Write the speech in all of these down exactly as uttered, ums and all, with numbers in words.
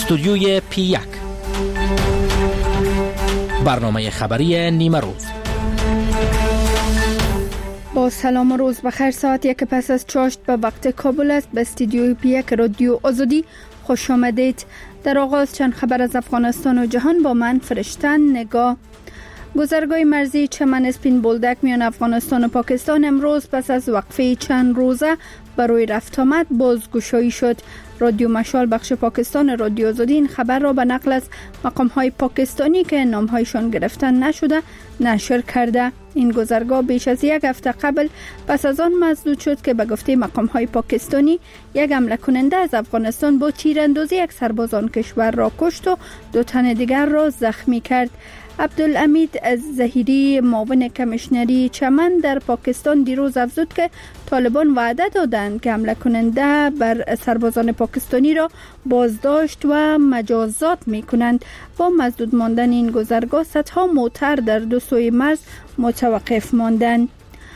استودیوی پی یک، برنامه خبری نیمه روز. با سلام و روز بخیر. ساعت یک پس از چاشت به وقت کابل است. به استودیوی پی یک رادیو آزادی خوش آمدید. در آغاز چند خبر از افغانستان و جهان با من فرشتن نگاه. گذرگاه مرزی چمن اسپین بولدک میان افغانستان و پاکستان امروز پس از وقفه چند روزه برای رفت آمد بازگشایی شد. رادیو مشال بخش پاکستان رادیو آزادی این خبر را به نقل از مقام‌های پاکستانی که نام‌هایشان گرفته نشده نشر کرده. این گذرگاه بیش از یک هفته قبل پس از آن مسدود شد که به گفته مقام‌های پاکستانی یک حمله کننده از افغانستان با تیراندازی یک سرباز آن کشور را کشت و دو تن دیگر را زخمی کرد. عبدالحمید الظهیری معاون کمیشنری چمن در پاکستان دیروز افزود که طالبان وعده دادند که حمله کننده بر سربازان پاکستانی را بازداشت و مجازات می کنند. با مسدود ماندن این گذرگاه صدها موتر در دو سوی مرز متوقف ماندند.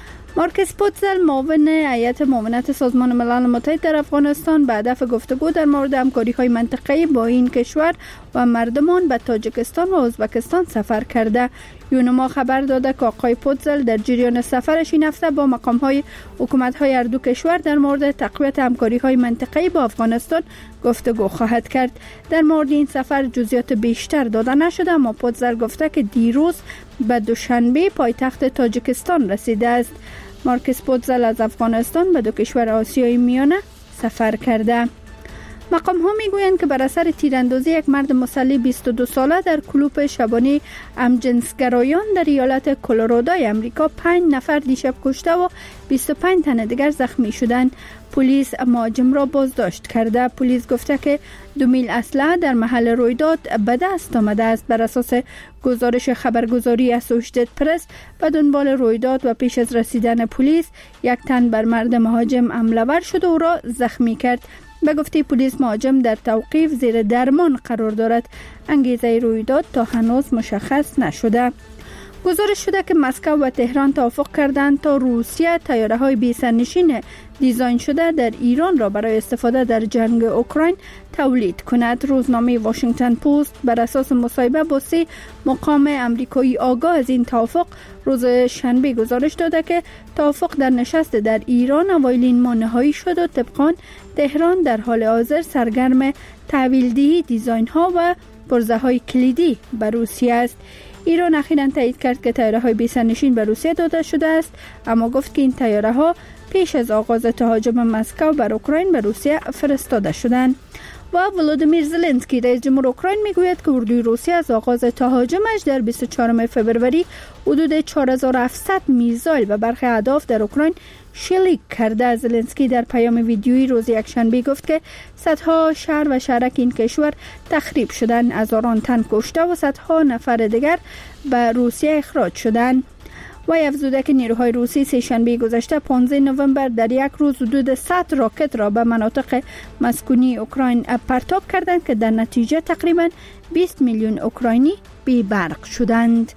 مارکس پوتزل معاون هیئت معاونت سازمان ملل متحد در افغانستان به هدف گفتگو در مورد همکاری‌های منطقه‌ای با این کشور و مردمان به تاجیکستان و ازبکستان سفر کرده. یونما خبر داده که آقای پوتزل در جریان سفرش این هفته با مقام‌های حکومت‌های هر دو کشور در مورد تقویت همکاری‌های منطقه‌ای با افغانستان گفتگو خواهد کرد. در مورد این سفر جزئیات بیشتر داده نشده، اما پوتزل گفته که دیروز به دوشنبه پایتخت تاجیکستان رسیده است. مارکس پوتزل از افغانستان به دو کشور آسیای میانه سفر کرده. مقام ها می گویند که بر اثر تیراندازی یک مرد مسلح بیست و دو ساله در کلوپ شبانه همجنسگرایان در ایالت کلرادوی امریکا پنج نفر دیشب کشته و بیست و پنج تن دیگر زخمی شدند. پلیس مهاجم را بازداشت کرده. پلیس گفته که دو میل اسلحه در محل رویداد به دست آمده است. بر اساس گزارش خبرگزاری اسوشیتد پرس به دنبال رویداد و پیش از رسیدن پلیس یک تن بر مرد مهاجم حمله ور شد و او را زخمی کرد. به گفته پلیس مهاجم در توقیف زیر درمان قرار دارد. انگیزه رویداد تا هنوز مشخص نشده. گزارش شده که مسکو و تهران توافق کردند تا روسیه طیاره‌های بی سرنشین دیزاین شده در ایران را برای استفاده در جنگ اوکراین تولید کند. روزنامه واشنگتن پست بر اساس مصاحبه با سه مقام آمریکایی آگاه از این توافق روز شنبه گزارش داده که توافق در نشست در ایران اوایل این ماه نهایی شد و طبقاً تهران در حال حاضر سرگرم تحویل‌دهی دیزاین‌ها و پرزه‌های کلیدی به روسیه است. ایران اخیراً تایید کرد که طیاره‌های بی سرنشین به روسیه داده شده است، اما گفت که این طیاره‌ها پیش از آغاز تهاجم مسکو بر اوکراین به روسیه فرستاده شدند. و ولودیمیر زلنسکی رئیس جمهور اوکراین میگوید که اردوی روسیه از آغاز تهاجمش در بیست و چهارم فوریه حدود چهار هزار و هفتصد میزایل به برخی اهداف در اوکراین شلیک کرده. زلنسکی در پیام ویدیویی روز یکشنبه گفت که صدها شهر و شهرک این کشور تخریب شدند، هزاران تن کشته و صدها نفر دیگر به روسیه اخراج شدند. و افزوده که نیروهای روسی سه شنبه گذشته پانزده نوامبر در یک روز حدود صد راکت را به مناطق مسکونی اوکراین پرتاب کردند که در نتیجه تقریبا بیست میلیون اوکراینی بی برق شدند.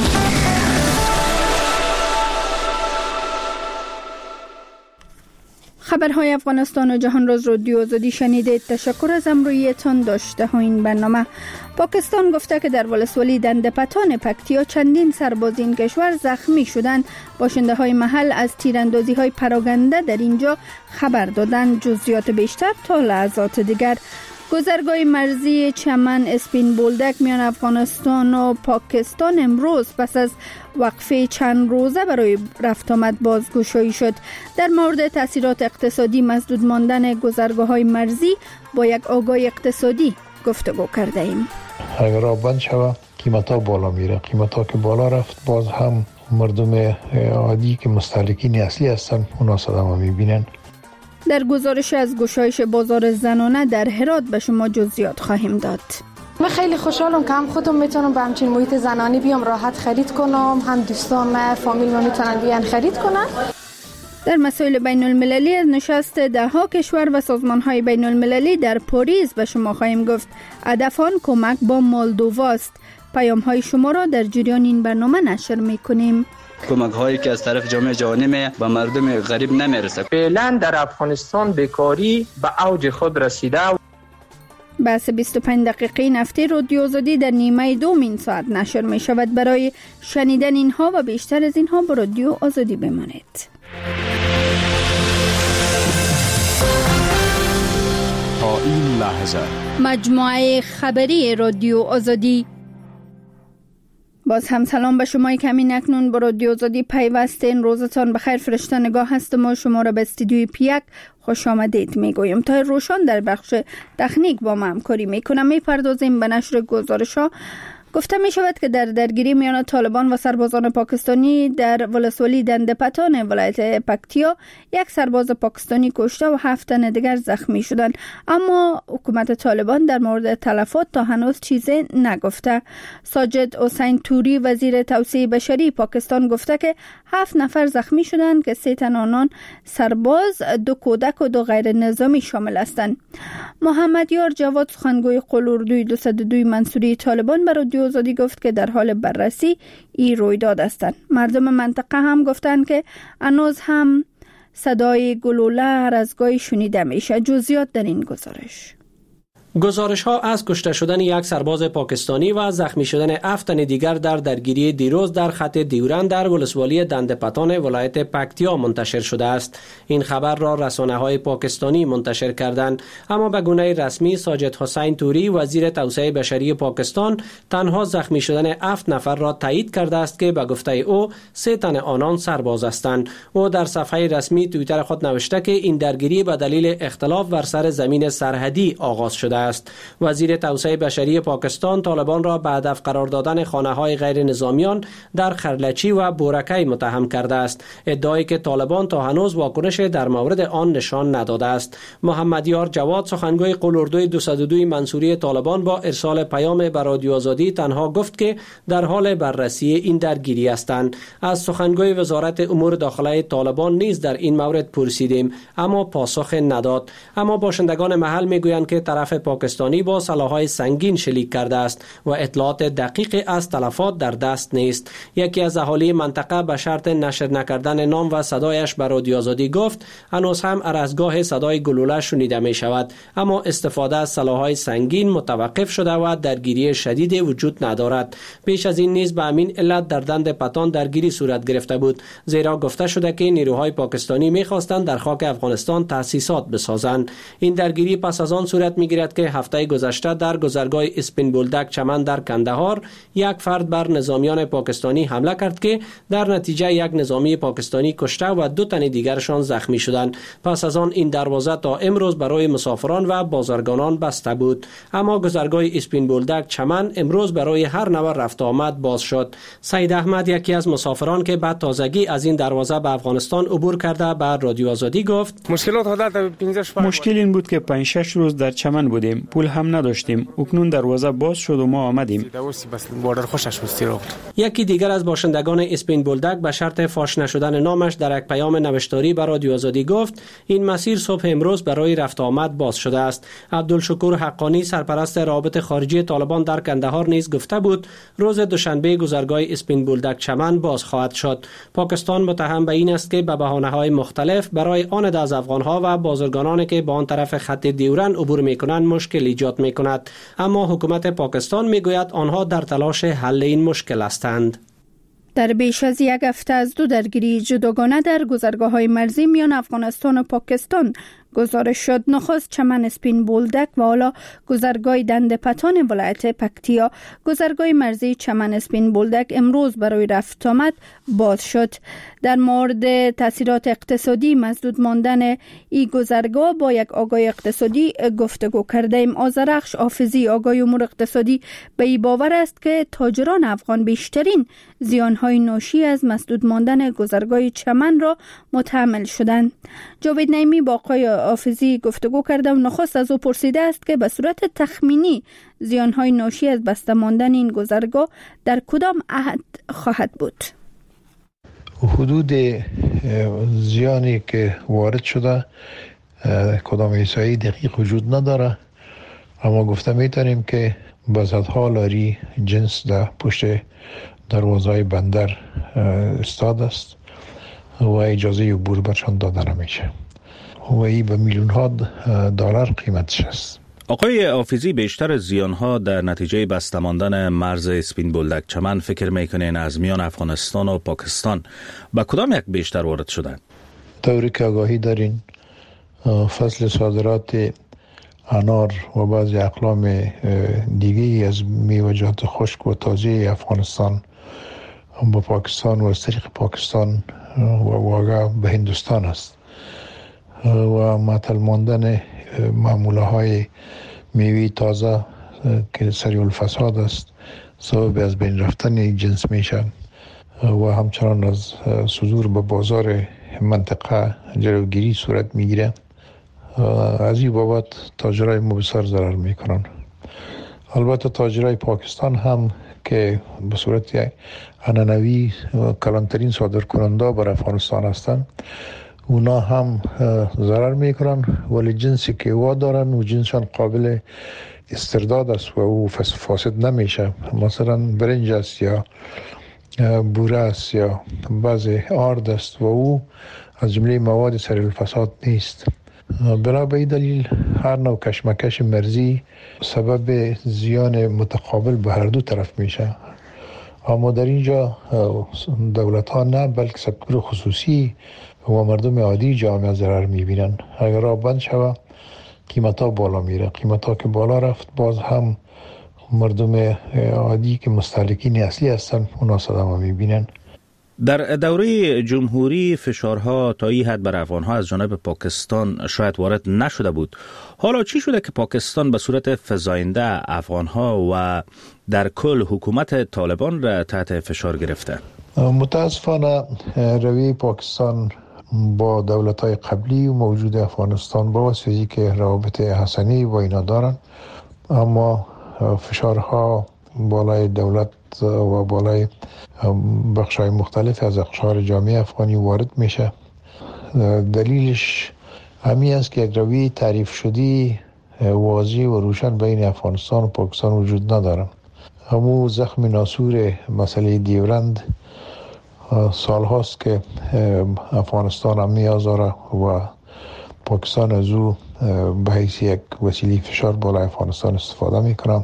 خبرهای افغانستان و جهان روز رادیو آزادی شنیدید. تشکر از همراهیتان. داشته ها این برنامه. پاکستان گفته که در ولسوالی دندپتان پکتیا چندین سرباز این کشور زخمی شدند. باشنده های محل از تیراندازی های پراگنده در اینجا خبر دادند. جزئیات بیشتر تا لحظات دیگر. گذرگاه مرزی چمن اسپین بولدک میان افغانستان و پاکستان امروز پس از وقفه چند روزه برای رفت آمد بازگشایی شد. در مورد تاثیرات اقتصادی مسدود ماندن گذرگاه‌های مرزی با یک آگاه اقتصادی گفتگو کرده ایم. اگر آب بند شود قیمتا بالا میره. قیمتا که بالا رفت باز هم مردم عادی که مستهلکین اصلی هستن اونا صدمه میبینن. در گزارش از گشایش بازار زنانه در هرات به شما جزئیات خواهیم داد. من خیلی خوشحالم که هم خودم میتونم به همچین محیط زنانی بیام راحت خرید کنم، هم دوستان فامیل ما میتونن بیان خرید کنن. در مسائل بین المللی از نشست ده ها کشور و سازمان های بین المللی در پاریس به شما خواهیم گفت. هدف آن کمک با مولدووا است. پیام های شما را در جریان این برنامه نشر میکنیم. کمک هایی که از طرف جامعه جهانی می به مردم غریب نمیرسه. فعلا در افغانستان بیکاری به اوج خود رسیده. بحث بیست و پنج دقیقه نفتی رادیو آزادی در نیمه دوم این ساعت نشر می شود. برای شنیدن اینها و بیشتر از اینها با رادیو آزادی بمانید. تا این لحظه مجموعه خبری رادیو آزادی. باز هم سلام به شما که همین اکنون با رادیو آزادی پیوستین. روزتان بخیر. فرشته نگاه هستم و شما را به استودیوی پیک خوش آمدید میگویم. تا روشان در بخش تکنیک با ما همکاری میکنم. میپردازیم به نشر گزارش ها. گفته می شود که در درگیری میان طالبان و سربازان پاکستانی در ولسوالی دندپتان ولایت پکتیا یک سرباز پاکستانی کشته و هفت تن دیگر زخمی شدند، اما حکومت طالبان در مورد تلفات تا هنوز چیزی نگفته. ساجد حسین توری وزیر توسعه بشری پاکستان گفته که هفت نفر زخمی شدند که سه تن آنان سرباز، دو کودک و دو غیر نظامی شامل هستند. محمد یار جواد سخنگوی قول اردوی دویست و دو منصوری طالبان بر رادیو آزادی گفت که در حال بررسی این رویداد هستند. مردم منطقه هم گفتند که هنوز هم صدای گلوله هر از گاهی شنیده میشه. جزئیات در این گزارش. گزارش ها از کشته شدن یک سرباز پاکستانی و زخمی شدن هفت تن دیگر در درگیری دیروز در خط دیورن در ولسوالی دندپتان ولایت پکتیا منتشر شده است. این خبر را رسانه های پاکستانی منتشر کردند، اما به گونه رسمی ساجد حسین توری وزیر توسعه بشری پاکستان تنها زخمی شدن هفت نفر را تایید کرده است که به گفته او سه تن آنان سرباز هستند. او در صفحه رسمی توییتر خود نوشته که این درگیری به دلیل اختلاف بر سر زمین سرحدی آغاز شده است. وزیر توسعه بشری پاکستان طالبان را به هدف قرار دادن خانه‌های غیر نظامیان در خرلچی و بورکی متهم کرده است، ادعایی که طالبان تا هنوز واکنش در مورد آن نشان نداده است. محمد یار جواد سخنگوی قول اردوی دویست و دو منصوری طالبان با ارسال پیام به رادیو آزادی تنها گفت که در حال بررسی این درگیری هستند. از سخنگوی وزارت امور داخله طالبان نیز در این مورد پرسیدیم، اما پاسخ نداد. اما باشندگان محل میگویند که طرف پاکستانی با سلاح‌های سنگین شلیک کرده است و اطلاعات دقیق از تلفات در دست نیست. یکی از اهالی منطقه به شرط نشر نکردن نام و صدایش به رادیو آزادی گفت هنوز هم هر از گاه صدای گلوله شنیده می شود، اما استفاده از سلاح‌های سنگین متوقف شده و درگیری شدید وجود ندارد. پیش از این نیز به همین علت در دندپتان درگیری صورت گرفته بود، زیرا گفته شده که نیروهای پاکستانی می‌خواستند در خاک افغانستان تأسیسات بسازند. این درگیری پس از آن صورت می‌گیرد که هفته گذشته در گذرگاه اسپین بولدک چمن در کندهار یک فرد بر نظامیان پاکستانی حمله کرد که در نتیجه یک نظامی پاکستانی کشته و دو تن دیگرشان زخمی شدند. پس از آن این دروازه تا امروز برای مسافران و بازرگانان بسته بود، اما گذرگاه اسپین بولدک چمن امروز برای هر نوع رفت آمد باز شد. سید احمد یکی از مسافران که بعد تازگی از این دروازه به افغانستان عبور کرده به رادیو آزادی گفت مشکل این بود که پنج شش روز در چمن بودیم، پول هم نداشتیم. اکنون دروازه باز شد و ما آمدیم. یکی دیگر از باشندگان اسپین بولدک به شرط فاش نشدن نامش در یک پیام نوشتاری به رادیو آزادی گفت این مسیر صبح امروز برای رفت آمد باز شده است. عبدالشکور حقانی سرپرست روابط خارجی طالبان در کندهار نیز گفته بود روز دوشنبه گذرگاه اسپین بولدک چمن باز خواهد شد. پاکستان متهم به این است که به بهانه‌های مختلف برای آن عده از افغان‌ها و بازرگانانی که به آن طرف خط دیورن عبور می‌کنند مشکل ایجاد می‌کند، اما حکومت پاکستان می‌گوید آنها در تلاش حل این مشکل هستند. در بیش از یک هفته از دو درگیری جداگانه در گذرگاه‌های مرزی میان افغانستان و پاکستان گزارش شد. نخست چمن اسپین بولدک و حالا گذرگاه دندپتان ولایت پکتیا. گذرگاه مرزی چمن اسپین بولدک امروز برای رفت آمد باز شد. در مورد تاثیرات اقتصادی مسدود ماندن این گذرگاه با یک آگاه اقتصادی گفتگو کردیم. آذرخش حافظی آگاه امور اقتصادی به این باور است که تاجران افغان بیشترین زیانهای ناشی از مسدود ماندن گذرگاه چمن را متحمل شدند. جاوید نعیمی با آقای حافظی گفتگو کرده و نخست از او پرسیده است که به صورت تخمینی زیانهای ناشی از بسته ماندن این گذرگاه در کدام عهد خواهد بود؟ حدود زیانی که وارد شده کدام احصایی دقیق وجود نداره، اما گفته میتونیم که به صدها لاری جنس در پشت دروازه بندر استاد است و اجازه عبور برشان داده نمیشه و این به میلیون ها دلار قیمتش است. آقای حافظی، بیشتر زیانها در نتیجه بسته ماندن مرز سپین بولدک چمن فکر میکنین از میان افغانستان و پاکستان به کدام یک بیشتر وارد شدن؟ طوری که آگاهی دارین فصل صادرات انار و بعضی اقلام دیگه از میوه‌جات خشک و تازه افغانستان با پاکستان و از طریق پاکستان و واقع به هندوستان است و معطل ماندن معموله های میوه تازه که سریع الفساد است سبب از بین رفتن جنس میشه و همچنان از صدور به بازار منطقه جلوگیری صورت میگیره. از این بابت تاجرای ما بسیار ضرر میکنن. البته تاجرای پاکستان هم که به صورت عنعنوی کلانترین صادر کننده بر افغانستان هستند، اونا هم ضرر میکنن، ولی جنسی که وا دارن و جنسشان قابل استرداد است و او فاسد نمیشه. مثلا برنج است یا بوره است یا بعض آرد است و او از جمله مواد سریع الفساد نیست. بنا به این دلیل هر نوع کشمکش مرزی سبب زیان متقابل به هر دو طرف میشه. اما در اینجا دولت ها نه بلکه سکتور خصوصی و مردم عادی جامعه ضرر میبینن. اگر راه بند شوه قیمت ها بالا میره. قیمت ها که بالا رفت باز هم مردم عادی که مستهلکین اصلی هستن اونا صدمه میبینن. در دوره جمهوری فشارها تا این حد بر افغانها از جانب پاکستان شاید وارد نشده بود. حالا چی شده که پاکستان به صورت فزاینده افغانها و در کل حکومت طالبان را تحت فشار گرفته؟ متاسفانه روی پاکستان با دولت‌های قبلی و موجود افغانستان با واسطه که روابط حسنی و اینا دارن، اما فشارها بالای دولت و بالای بخش‌های مختلف از اقشار جامعه افغانی وارد میشه. دلیلش همین است که یک روی تعریف شدی واضح و روشن بین افغانستان و پاکستان وجود نداره. همون زخم ناسور مسئله دیورند سال هاست که افغانستان هم نیاز داره و پاکستان از او به حیث یک وسیله فشار بالای افغانستان استفاده میکنه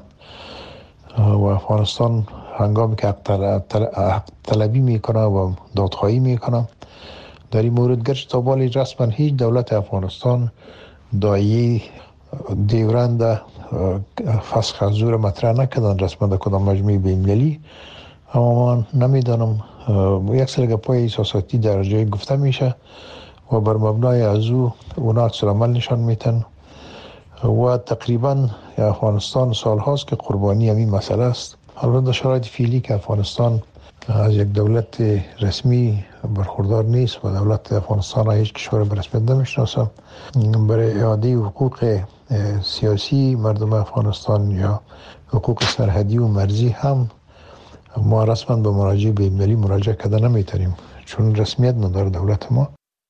و افغانستان هنگامی که حق طلبی میکنه و دادخواهی میکنه در این مورد گرچه تا بالی رسما هیچ دولت افغانستان دایی دیورند فسخ از زور مطرح نکردن رسما در کدام مجمع بین‌المللی، اما من نمیدانم یک سری گپای احساساتی در جای گفته میشه و بر مبنای از او اونا عکس العمل نشان میتن و تقریبا افغانستان سال هاست که قربانی همین مسئله است. البته شرایط فعلی که افغانستان از یک دولت رسمی برخوردار نیست و دولت افغانستان هیچ کشور به رسمیت نمیشناسه، برای اعاده حقوق سیاسی مردم افغانستان یا حقوق سرحدی و مرزی هم ما رسما به مراجع بین‌المللی مراجعه کرده نمیتونیم چون رسمیت نداره دولت ما.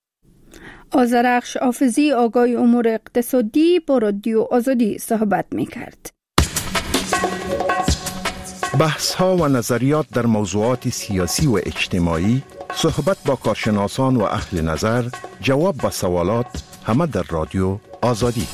آذرخش حافظی آگاه امور اقتصادی با رادیو آزادی صحبت میکرد. بحث ها و نظریات در موضوعات سیاسی و اجتماعی، صحبت با کارشناسان و اهل نظر، جواب به سوالات، همه در رادیو آزادی.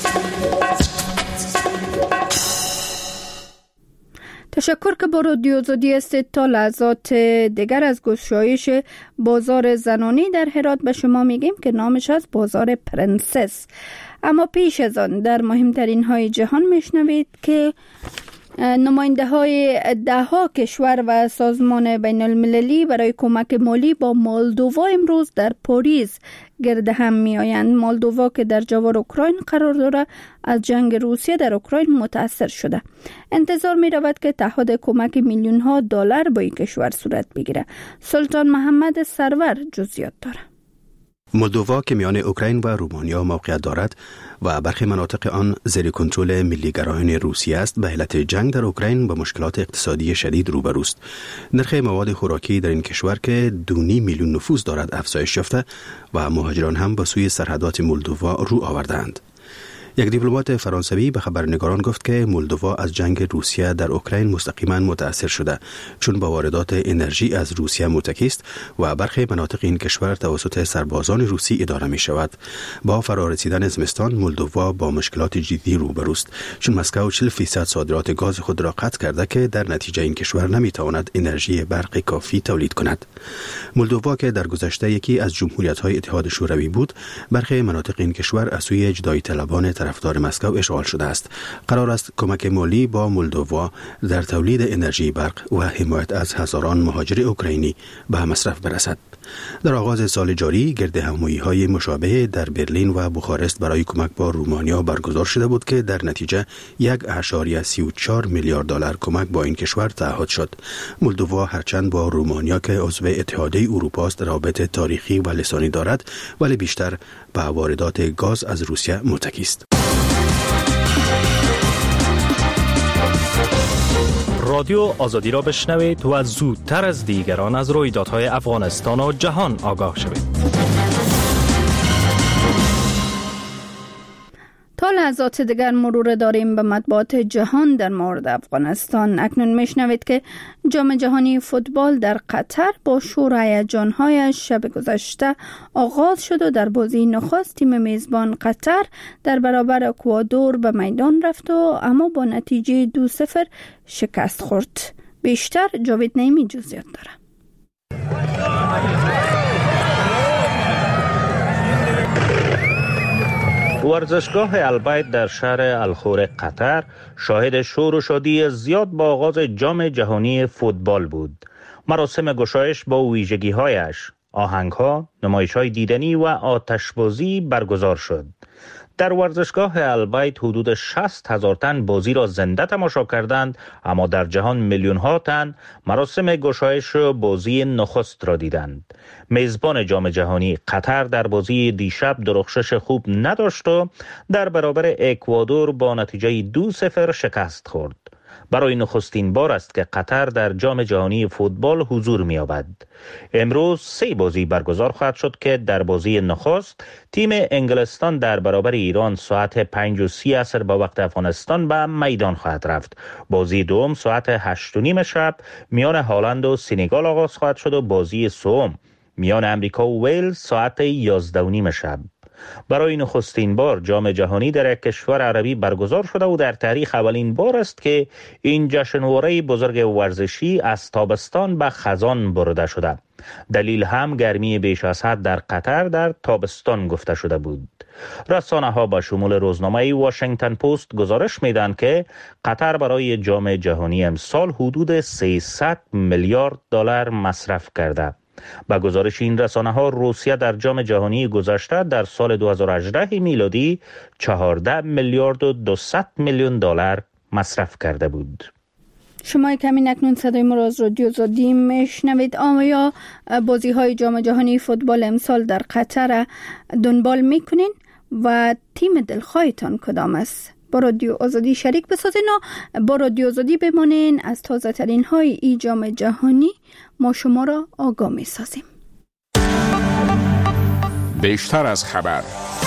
تشکر که با رادیو آزادی هستید. تا لحظات دیگر از گشایش بازار زنانی در هرات به شما میگیم که نامش از بازار پرنسس. اما پیش از آن در مهمترین های جهان میشنوید که نماینده های ده ها کشور و سازمان بین المللی برای کمک مالی با مولدووا امروز در پاریس گرد هم می آیند. مولدووا که در جوار اوکراین قرار دارد از جنگ روسیه در اوکراین متاثر شده. انتظار می رود که تعهد کمک میلیون ها دلار با این کشور صورت بگیره. سلطان محمد سرور جزئیات داره. مولدووا که میان اوکراین و رومانیا موقعیت دارد و برخی مناطق آن زیر کنترل ملی‌گرایان روسیه است، به علت جنگ در اوکراین با مشکلات اقتصادی شدید روبروست. نرخ مواد خوراکی در این کشور که دو و نیم میلیون نفوس دارد افزایش یافته و مهاجران هم به سوی سرحدات مولدووا رو آوردند. یک دیپلمات فرانسوی به خبرنگاران گفت که مولدووا از جنگ روسیه در اوکراین مستقیما متاثر شده، چون با واردات انرژی از روسیه متکی است و برخی مناطق این کشور توسط سربازان روسی اداره می شود. با فرارسیدن زمستان مولدووا با مشکلات جدی روبروست، چون مسکو چهل فیصد صادرات گاز خود را قطع کرده که در نتیجه این کشور نمی تواند انرژی برق کافی تولید کند. مولدووا که در گذشته یکی از جمهوریت‌های اتحاد شوروی بود، برخی مناطق این کشور از سوی جدایی طلبان طرفدار مسکو اشغال شده است. قرار است کمک مالی با مولدووا در تولید انرژی برق و حمایت از هزاران مهاجر اوکراینی به مصرف برسد. در آغاز سال جاری گرد همایی‌های مشابه در برلین و بخارست برای کمک با رومانیا برگزار شده بود که در نتیجه یک اشاریه سی و چهار میلیارد دلار کمک با این کشور تعهد شد. مولدووا هرچند با رومانیا که عضو اتحادیه اروپا است رابطه تاریخی و لسانی دارد، ولی بیشتر به واردات گاز از روسیه متکی است. رادیو آزادی را بشنوید و زودتر از دیگران از رویدادهای افغانستان و جهان آگاه شوید. تا لحظات دیگر مرور داریم به مطبوعات جهان در مورد افغانستان. اکنون میشنوید که جام جهانی فوتبال در قطر با شور و هیجان‌هایش شب گذشته آغاز شد و در بازی نخست تیم میزبان قطر در برابر اکوادور به میدان رفت و اما با نتیجه دو صفر شکست خورد. بیشتر جاوید نعیمی جزئیات داره. ورزشگاه البیت در شهر الخور قطر شاهد شور و شادی زیاد با آغاز جام جهانی فوتبال بود. مراسم گشایش با ویژگی‌هایش، آهنگ‌ها، نمایش‌های دیدنی و آتشبازی برگزار شد. در ورزشگاه البیت حدود شصت هزار تن بازی را زنده تماشا کردند، اما در جهان میلیون ها تن مراسم گشایش بازی نخست را دیدند. میزبان جام جهانی قطر در بازی دیشب درخشش خوب نداشت و در برابر اکوادور با نتیجه دو صفر شکست خورد. برای نخستین بار است که قطر در جام جهانی فوتبال حضور می‌یابد. امروز سه بازی برگزار خواهد شد که در بازی نخست تیم انگلستان در برابر ایران ساعت پنج و سی عصر با وقت افغانستان به میدان خواهد رفت. بازی دوم ساعت هشت و نیم شب میان هالند و سنگال آغاز خواهد شد و بازی سوم میان امریکا و ویلز ساعت یازده و نیم شب. برای نخستین بار جام جهانی در یک کشور عربی برگزار شده و در تاریخ اولین بار است که این جشنواره بزرگ ورزشی از تابستان به خزان برده شده. دلیل هم گرمی بیش از حد در قطر در تابستان گفته شده بود. رسانه ها به شمول روزنامه واشنگتن پست گزارش میدن که قطر برای جام جهانی امسال حدود سیصد میلیارد دلار مصرف کرده. با گزارش این رسانه ها روسیه در جام جهانی گذشته در سال دو هزار و هجده میلادی چهارده میلیارد و دویست میلیون دلار مصرف کرده بود. شما کمی اکنون صدای ما را از رادیو آزادی میشنوید. آیا بازی های جام جهانی فوتبال امسال در قطر دنبال میکنین و تیم دلخواهتان کدام است؟ با رادیو آزادی شریک بسازین و با رادیو آزادی بمانین. از تازه ترین های ای جام جهانی ما شما را آگاه می سازیم. بیشتر از خبر.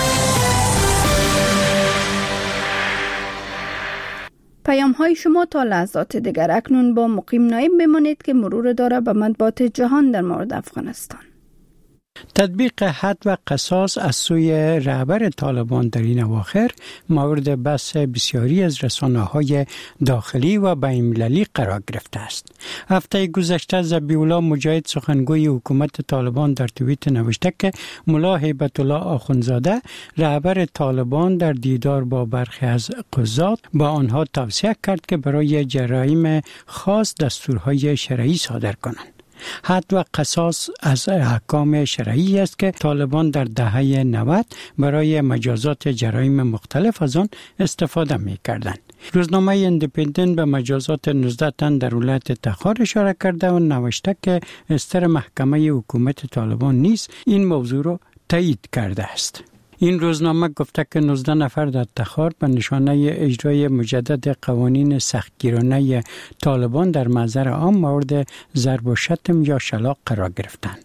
پیام های شما تا لحظات دیگر. اکنون با مقیم نایب بمانید که مرور داره به مطبوعات جهان در مورد افغانستان. تطبیق حد و قصاص از سوی رهبر طالبان در این اواخر مورد بحث بسیاری از رسانه‌های داخلی و بین‌المللی قرار گرفته است. هفته گذشته ذبیح الله مجاهد سخنگوی حکومت طالبان در توییت نوشته که ملا هیبت الله آخوندزاده رهبر طالبان در دیدار با برخی از قضات با آنها توصیه کرد که برای جرایم خاص دستورهای شرعی صادر کنند. حد و قصاص از احکام شرعی است که طالبان در دهه نود برای مجازات جرایم مختلف از آن استفاده می کردند. روزنامه ایندیپندنت به مجازات نوزده تن در ولایت تخار اشاره کرده و نوشته که استر محکمه حکومت طالبان نیز این موضوع را تایید کرده است. این روزنامه گفته که نوزده نفر در تخار به نشانه اجرای مجدد قوانین سختگیرانه طالبان در محضر عام مورد ضرب و شتم یا شلاق قرار گرفتند.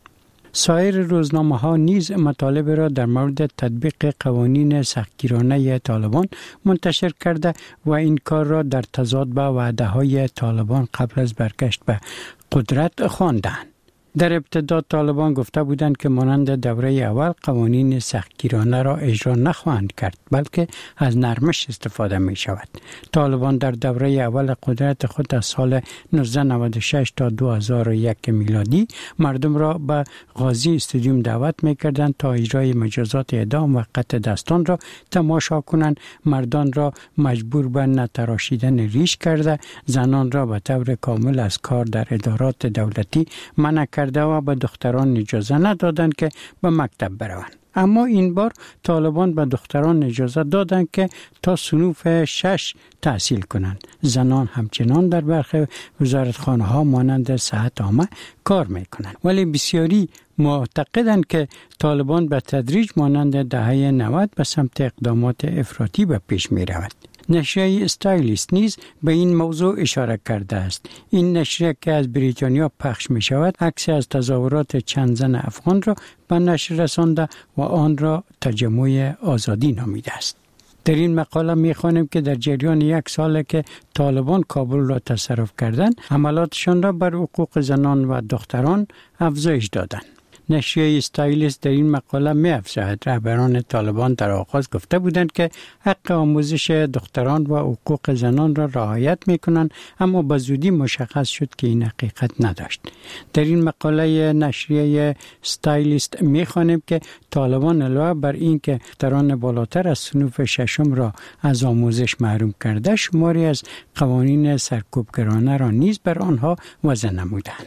سایر روزنامه ها نیز مطالب را در مورد تطبیق قوانین سختگیرانه طالبان منتشر کرده و این کار را در تضاد با وعده های طالبان قبل از برگشت به قدرت خواندند. در ابتدا طالبان گفته بودند که مانند دوره اول قوانین سختگیرانه را اجرا نخواهند کرد، بلکه از نرمش استفاده می شود. طالبان در دوره اول قدرت خود از سال نوزده نود و شش تا دو هزار و یک میلادی مردم را به قاضی استادیوم دعوت می کردند تا اجرای مجازات اعدام و قطع دستان را تماشا کنند. مردان را مجبور به نتراشیدن ریش کرده، زنان را به طور کامل از کار در ادارات دولتی منع کرده و به دختران اجازه ندادند که به مکتب بروند. اما این بار طالبان به دختران اجازه دادند که تا صنوف شش تحصیل کنند. زنان همچنان در برخی وزارتخانه ها مانند صحت عامه کار می کنند. ولی بسیاری معتقدند که طالبان به تدریج مانند دهه نود به سمت اقدامات افراطی به پیش می رود. نشریه استایلیست نیز به این موضوع اشاره کرده است. این نشریه که از بریتانیا پخش می شود عکس از تظاهرات چند زن افغان را به نشر رسانده و آن را تجمع آزادی نامیده است. در این مقاله می خوانیم که در جریان یک سال که طالبان کابل را تصرف کردند، حملاتشان را بر حقوق زنان و دختران افزایش دادند. نشریه استایلیست در این مقاله می افزاید رهبران طالبان در آغاز گفته بودند که حق آموزش دختران و حقوق زنان را رعایت می کنند، اما به زودی مشخص شد که این حقیقت نداشت. در این مقاله نشریه استایلیست می خوانیم که طالبان علاوه بر این که دختران بالاتر از صنوف ششم را از آموزش محروم کرده، شماری از قوانین سرکوبگرانه را نیز بر آنها وضع نمودند.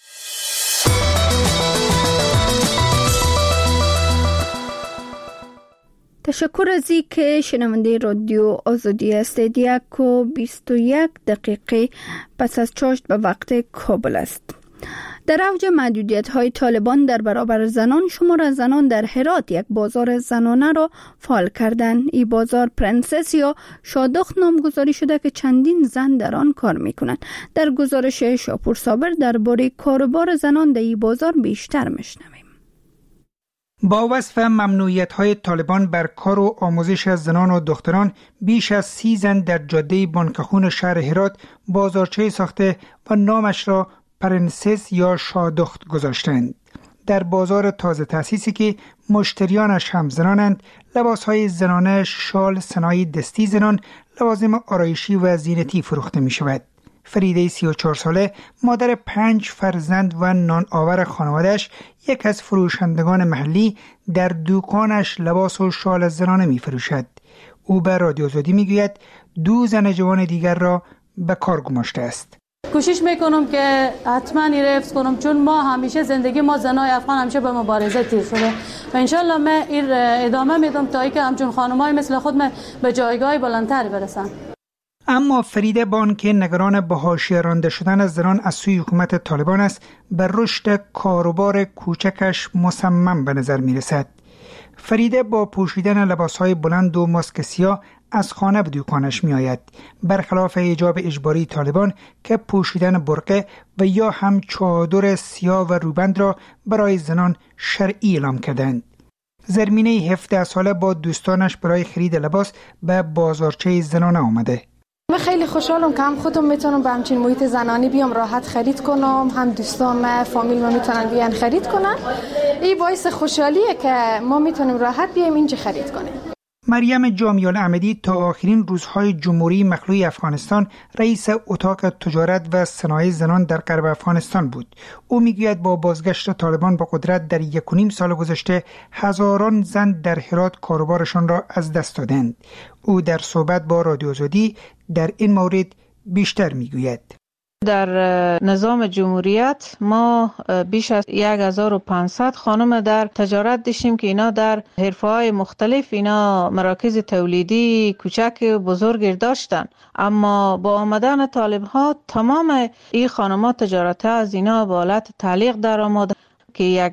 تشکر از این که شنونده رادیو آزادی هستید. یک و بیست و یک دقیقه پس از چاشت به وقت کابل است. در اوج محدودیت های طالبان در برابر زنان، شمار از زنان در هرات یک بازار زنانه را فعال کردند. این بازار پرنسس یا شادخت نامگذاری شده که چندین زن در آن کار میکنند. در گزارش شاپور صابر درباره کاروبار زنان در این بازار بیشتر میشنویم. با وصف ممنوعیت‌های طالبان بر کار و آموزش از زنان و دختران، بیش از سی زن در جاده بانکخون شهر هرات بازارچه ساخته و نامش را پرنسس یا شادخت گذاشتند. در بازار تازه تأسیسی که مشتریانش هم زنانند، لباس‌های زنانه، شال، صنایع دستی زنان، لوازم آرایشی و زینتی فروخته می‌شود. فریده سی و چهار ساله، مادر پنج فرزند و نان آور خانواده‌اش، یک از فروشندگان محلی در دکانش لباس و شال زنانه می فروشد. او به رادیو آزادی می گوید دو زن جوان دیگر را به کار گماشته است. کوشش میکنم که حتما این را حفظ کنم، چون ما همیشه زندگی ما زنای افغان همیشه به مبارزه تیر شده و انشالله من این ادامه میدم تا اینکه همچون خانمای مثل خود من به جایگاه بلندتر برسم. اما فریده بان که نگران به حاشیه رانده شدن از زنان از سوی حکومت طالبان است، بر رشد کاروبار کوچکش مصمم به نظر می رسد. فریده با پوشیدن لباسهای بلند و ماسک سیاه از خانه به دکانش می آید، برخلاف حجاب اجباری طالبان که پوشیدن برقه و یا هم چادر سیاه و روبند را برای زنان شرعی اعلام کردند. زرمینه هفده ساله با دوستانش برای خرید لباس به بازارچه زنانه آمده. من خیلی خوشحالم که هم خودم میتونم به همچین محیط زنانی بیام راحت خرید کنم، هم دوستام فامیل ما میتونن بیان خرید کنن. این باعث خوشحالیه که ما میتونیم راحت بیایم اینجا خرید کنیم. مریم جامیال احمدی تا آخرین روزهای جمهوری مخلوع افغانستان رئیس اتاق تجارت و صنایع زنان در غرب افغانستان بود. او میگوید با بازگشت طالبان به قدرت در یک و نیم سال گذشته هزاران زن در هرات کاروبارشان را از دست دادند. او در صحبت با رادیو آزادی در این مورد بیشتر میگوید. در نظام جمهوریت ما بیش از یک هزار و پانصد خانم در تجارت داشتیم که اینا در حرفه‌های مختلف اینا مراکز تولیدی کوچک و بزرگ داشتن، اما با آمدن طالب ها تمام این خانم‌ها تجارت از اینا به حالت تعلیق در آمد که یک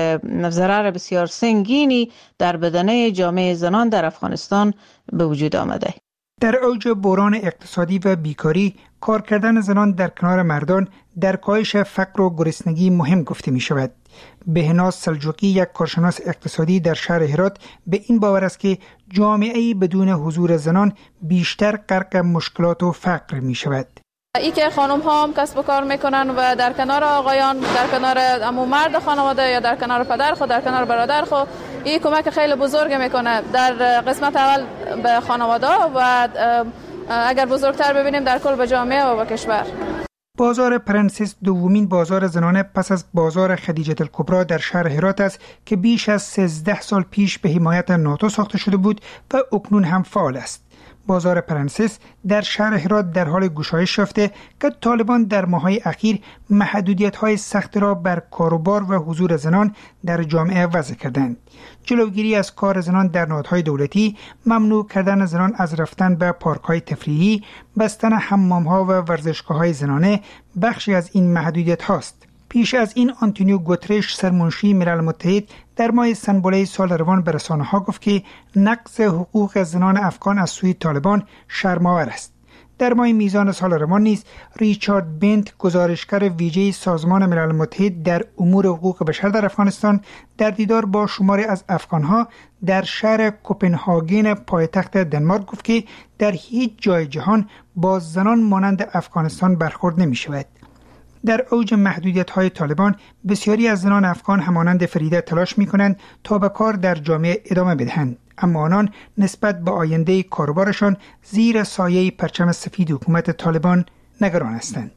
ضرر بسیار سنگینی در بدنه جامعه زنان در افغانستان به وجود آمده. در اوج بحران اقتصادی و بیکاری، کار کردن زنان در کنار مردان در کاهش فقر و گرسنگی مهم گفته می شود. بهناز سلجوقی، یک کارشناس اقتصادی در شهر هرات، به این باور است که جامعه بدون حضور زنان بیشتر غرق مشکلات و فقر می شود. ای که خانم ها هم کسب و کار میکنن و در کنار آقایان، در کنار عمو مرد خانواده یا در کنار پدر خود، در کنار برادر خود، این کمک خیلی بزرگ میکنه در قسمت اول به خانواده و اگر بزرگتر ببینیم در کل به جامعه و به کشور. بازار پرنسس دومین بازار زنانه پس از بازار خدیجه الکبری در شهر هرات است که بیش از سیزده سال پیش به حمایت ناتو ساخته شده بود و اکنون هم فعال است. بازار پرنسس در شهر هرات در حال گشایش یافته که طالبان در ماه‌های اخیر محدودیت‌های سخت را بر کاروبار و حضور زنان در جامعه وضع کردند. جلوگیری از کار زنان در نهادهای دولتی، ممنوع کردن زنان از رفتن به پارک‌های تفریحی، بستن حمام‌ها و ورزشگاه‌های زنانه بخشی از این محدودیت هاست. پیش از این آنتونیو گوترش، سرمنشی ملل متحد، در ماه سنبله سال روان به رسانه‌ها گفت که نقض حقوق زنان افغان از سوی طالبان شرم‌آور است. در ماه میزان سال روان نیز ریچارد بنت، گزارشگر ویژه سازمان ملل متحد در امور حقوق بشر در افغانستان، در دیدار با شماری از افغان‌ها در شهر کوپنهاگن پایتخت دنمارک گفت که در هیچ جای جهان با زنان مانند افغانستان برخورد نمی‌شود. در اوج محدودیت‌های طالبان، بسیاری از زنان افغان همانند فریده تلاش می‌کنند تا به کار در جامعه ادامه بدهند، اما آنان نسبت به آینده کاروبارشان زیر سایه پرچم سفید حکومت طالبان نگران هستند.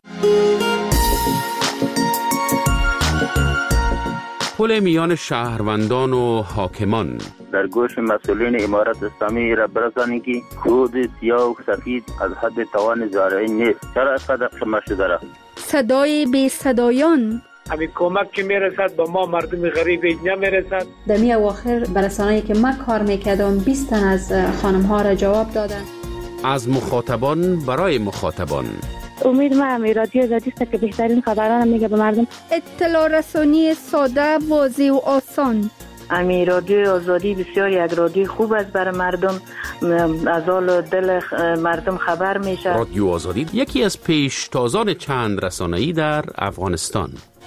پل میان شهروندان و حاکمان در گوش مسئولین امارت اسلامی را برسانی که خود سیاه و سفید از حد توان زارعی نیست. چرا اینقدر شما شده را؟ صدای بی صدایان، همین کمک که میرسد با ما مردم غریب اینجا میرسد. در می اواخر برسانه‌ای که من کار میکردم بیست تن از خانم ها را جواب دادن. از مخاطبان برای مخاطبان. امید من رادیو آزادی است که بهترین خبران میگه به مردم. اطلاع رسانی ساده، واضح و آسان. امی رادیو آزادی بسیار یک رادیو خوب است برای مردم، از حال دل مردم خبر میشه. رادیو آزادی یکی از پیشتازان چند رسانه‌ای در افغانستان.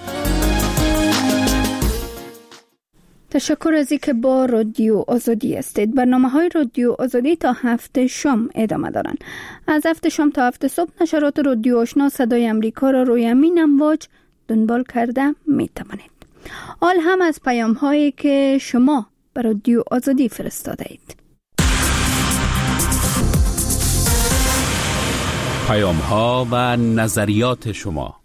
تشکر از اینکه با رادیو آزادی هستید. برنامه‌های رادیو آزادی تا هفت شام ادامه دارند. از هفت شام تا هفت صبح نشرات رادیو آشنا صدای امریکا را روی همین امواج دنبال کرده می توانید. حال هم از پیام هایی که شما به رادیو آزادی فرستاده اید. پیام ها و نظریات شما.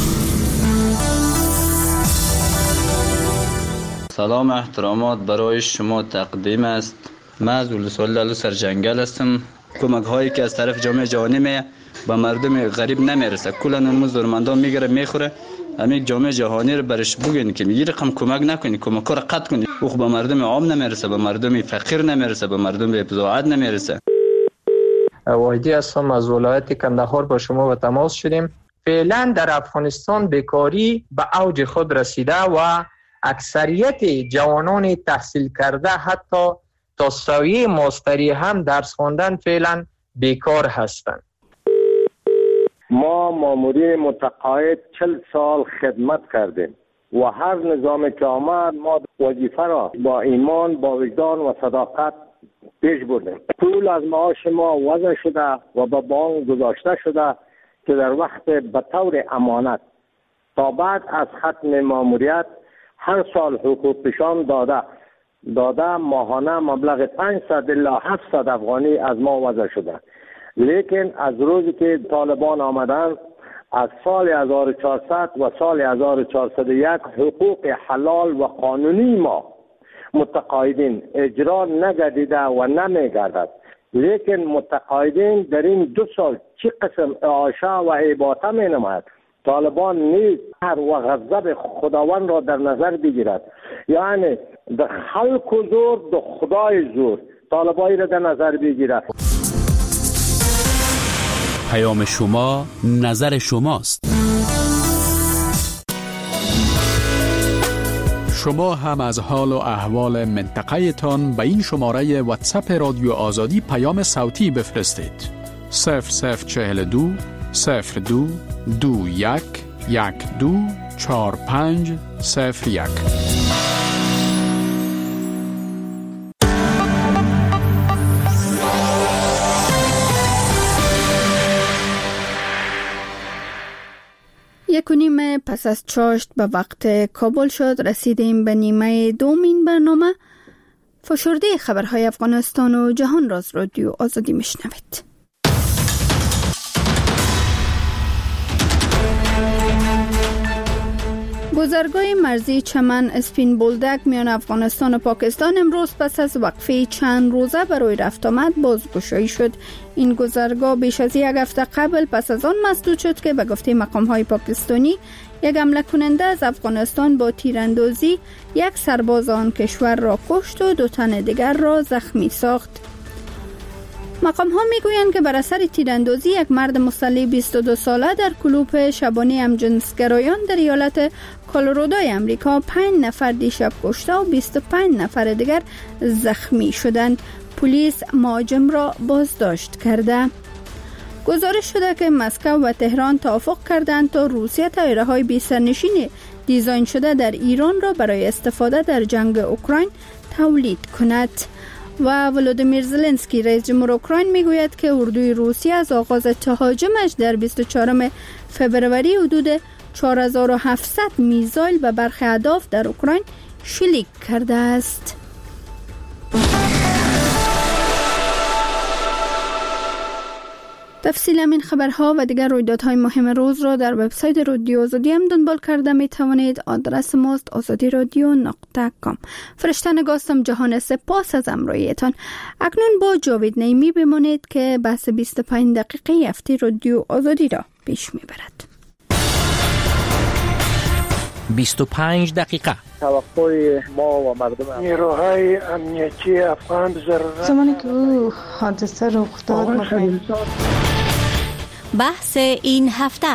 سلام احترامات برای شما تقدیم است. من از ولسوالی لالو سرجنگل هستم. کمک هایی که از طرف جامعه جهانی می به مردم غریب نمیرسه، کلا اون زورمندان میگیره میخوره. همین جامعه جهانی رو برش بگین که یه رقم کمک نکنی، کمک رو قطع کنی. او به مردم عام نمیرسه، به مردم فقیر نمیرسه، به مردم بزاعت نمیرسه. واحدی هستم از ولایت کندهار، با شما به تماس شدیم. فعلا در افغانستان بیکاری به اوج خود رسیده و اکثریت جوانان تحصیل کرده حتی تا سویه ماستری هم درس خواندن فعلا بیکار هستند. ما مامورین متقاعد چل سال خدمت کردیم و هر نظام که آمد ما وظیفه را با ایمان، با وجدان و صداقت پیش بردیم. پول از معاش ما وضع شده و به بانک گذاشته شده که در وقت به طور امانت تا بعد از ختم ماموریت هر سال حقوق پیشان داده داده ماهانه مبلغ پانصد الی هفتصد افغانی از ما وضع شده. لیکن از روزی که طالبان آمدن، از سال هزار و چهارصد و سال هزار و چهارصد و یک حقوق حلال و قانونی ما متقاعدین اجرا نگردیده و نمیگردد. لیکن متقاعدین در این دو سال چی قسم اعاشه و اباطه می نماید. طالبان نیز هر و غضب خداوند را در نظر بگیرد، یعنی در خلق و زور در خدای زور طالبانی را در نظر بگیرد. پیام شما نظر شماست. شما هم از حال و احوال منطقه تان به این شماره واتساپ رادیو آزادی پیام صوتی بفرستید. صفر صفر چهل و دو صفر دو دو یک یک دو چهار پنج صفر یک. یک و نیم پس از چاشت به وقت کابل شد. رسیدیم به نیمه دومین برنامه. فشرده خبرهای افغانستان و جهان را از رادیو آزادی میشنوید. گذرگاه مرزی چمن اسپین بولدک میان افغانستان و پاکستان امروز پس از وقفه چند روزه برای رفت آمد بازگشایی شد. این گذرگاه بیش از یک هفته قبل پس از آن مسدود شد که به گفته مقام‌های پاکستانی یک حمله کننده از افغانستان با تیراندازی یک سرباز آن کشور را کشت و دو تن دیگر را زخمی ساخت. مقام ها می گویند که بر اثر تیراندازی یک مرد مسلح بیست و دو ساله در کلوپ شبانه همجنسگرایان در ایالت کالورادوی امریکا پنج نفر دیشب کشته و بیست و پنج نفر دیگر زخمی شدند. پلیس مهاجم را بازداشت کرده. گزارش شده که مسکو و تهران توافق کردند تا روسیه طیاره‌های بی سرنشین دیزاین شده در ایران را برای استفاده در جنگ اوکراین تولید کند. و ولودیمیر زلنسکی رئیس جمهور اوکراین میگوید که اردوی روسیه از آغاز تهاجمش در بیست و چهارم فوریه حدود چهار هزار و هفتصد میزایل به برخی اهداف در اوکراین شلیک کرده است. تفصیل این خبرها و دیگر رویدادهای مهم روز را در وبسایت رادیو آزادی هم دنبال کرده می توانید. آدرس ماست آزادی رادیو نقطه کام. فرشته نگاستم جهان سپاس از همراهیتان. اکنون با جاوید نعیمی بمانید که بحث بیست و پنج دقیقه هفته رادیو آزادی را پیش می برد. بیست و پنج دقیقه توقع ما و مردم نیروهای امنیتی افغان ضرورت زمانی که او حادثه رخ داد بحث این هفته.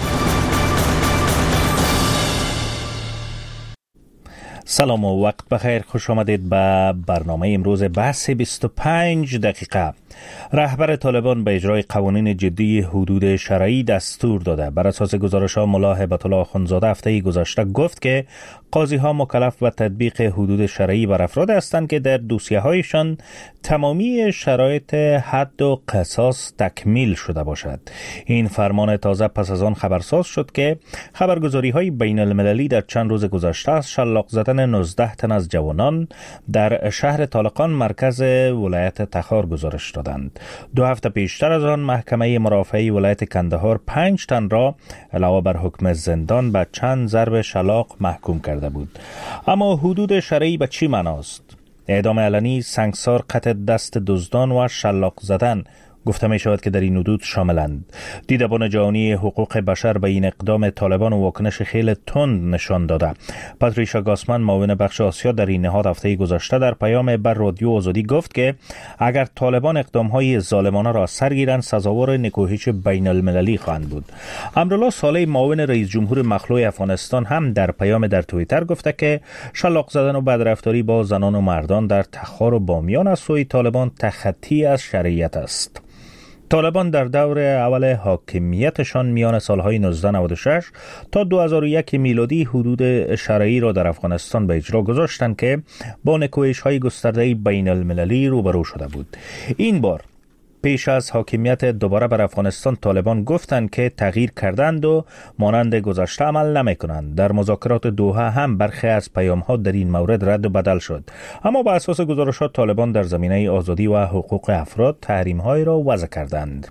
سلام و وقت بخیر، خوش آمدید به برنامه امروز بحث بیست و پنج دقیقه. رهبر طالبان به اجرای قوانین جدی حدود شرعی دستور داده. بر اساس گزارش‌ها ملا هیبت الله اخوندزاده هفته گذشته گفت که قاضی‌ها مکلف به تطبیق حدود شرعی بر افراد هستند که در دوسیه‌هایشان تمامی شرایط حد و قصاص تکمیل شده باشد. این فرمان تازه پس از آن خبرساز شد که خبرگزاری‌های بین المللی در چند روز گذشته از شلاق زدن نوزده تن از جوانان در شهر طالقان مرکز ولایت تخار گزارش دادند. دو هفته پیشتر از آن محکمه مرافعه ولایت کندهار پنج تن را علاوه بر حکم زندان به چند ضرب شلاق محکوم کرده بود. اما حدود شرعی به چی معناست؟ اعدام علنی، سنگسار، قطع دست دزدان و شلاق زدن گفته می شود که در این حدود شاملند. دیدبان جهانی حقوق بشر به این اقدام طالبان و واکنش خیلی تند نشان داده. پاتریشا گاسمن معاون بخش آسیا در این نهاد هفته گذشته در پیام بر رادیو آزادی گفت که اگر طالبان اقدامهای ظالمانه را سرگیرند سزاوار نکوهش بین المللی خواهند بود. امرالله صالح معاون رئیس جمهور مخلوع افغانستان هم در پیام در توییتر گفته که شلاق زدن و بدرفتاری با زنان و مردان در تخار و بامیان از سوی طالبان تخطی از شریعت است. طالبان در دور اول حاکمیتشان میان سالهای نوزده نود و شش تا دو هزار و یک میلادی حدود شرعی را در افغانستان به اجرا گذاشتند که با نکوهش‌های گسترده بین المللی روبرو شده بود. این بار پیش از حاکمیت دوباره بر افغانستان طالبان گفتند که تغییر کردند و مانند گذشته عمل نمی کنند. در مذاکرات دوحه هم برخی از پیام‌ها در این مورد رد و بدل شد. اما بر اساس گزارشات طالبان در زمینه آزادی و حقوق افراد تحریم‌های را وضع کردند.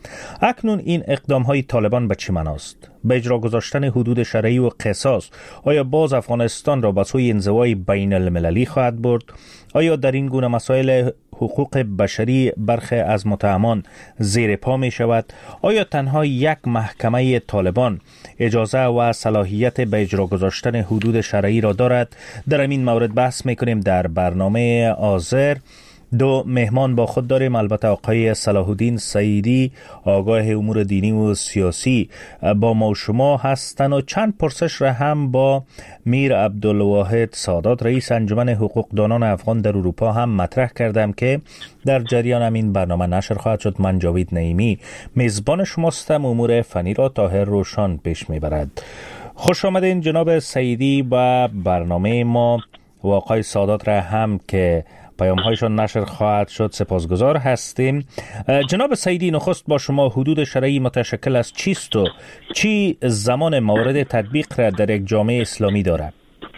اکنون این اقدام‌های طالبان به چه معناست؟ به اجرا گذاشتن حدود شرعی و قصاص آیا باز افغانستان را به سوی انزوای بین المللی خواهد برد؟ آیا در این گونه مسائل حقوق بشری برخی از متهمان زیر پا می شود؟ آیا تنها یک محکمه طالبان اجازه و صلاحیت به اجرا گذاشتن حدود شرعی را دارد؟ در این مورد بحث می کنیم در برنامه آذر. دو مهمان با خود داریم، البته آقای صلاح الدین سعیدی آگاه امور دینی و سیاسی با ما و شما هستند و چند پرسش را هم با میر عبدالواحد سادات رئیس انجمن حقوقدانان افغان در اروپا هم مطرح کردم که در جریان همین برنامه نشر خواهد شد. من جاوید نعیمی میزبان شماستم. امور فنی را طاهر روشان پیش میبرد. خوش آمدین جناب سعیدی و برنامه ما و آقای سادات را هم که پیام هایشان نشر خواهد شد سپاسگزار هستیم. جناب سعیدی، نخست با شما حدود شرعی متشکل از چیست و چی زمان مورد تطبیق را در یک جامعه اسلامی دارد؟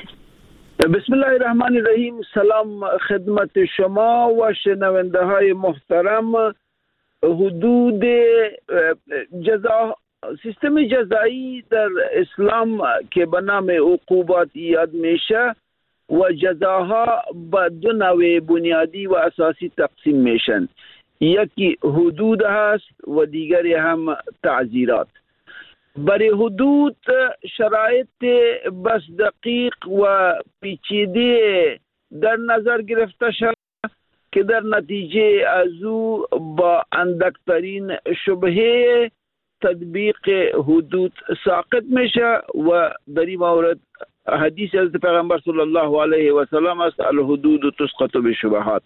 بسم الله الرحمن الرحیم. سلام خدمت شما و شنونده های محترم. حدود جزا سیستم جزایی در اسلام که به نام عقوبات یاد میشه و جزاها به دو نوع بنیادی و اساسی تقسیم میشن. یکی حدود هست و دیگری هم تعزیرات. برای حدود شرایط بس دقیق و پیچیده در نظر گرفته شد که در نتیجه از او با اندکترین شبهه تطبیق حدود ساقط میشه و در این مورد حدیث از پیغمبر صلی الله علیه و سلم است: الحدود تسقط بشبهات.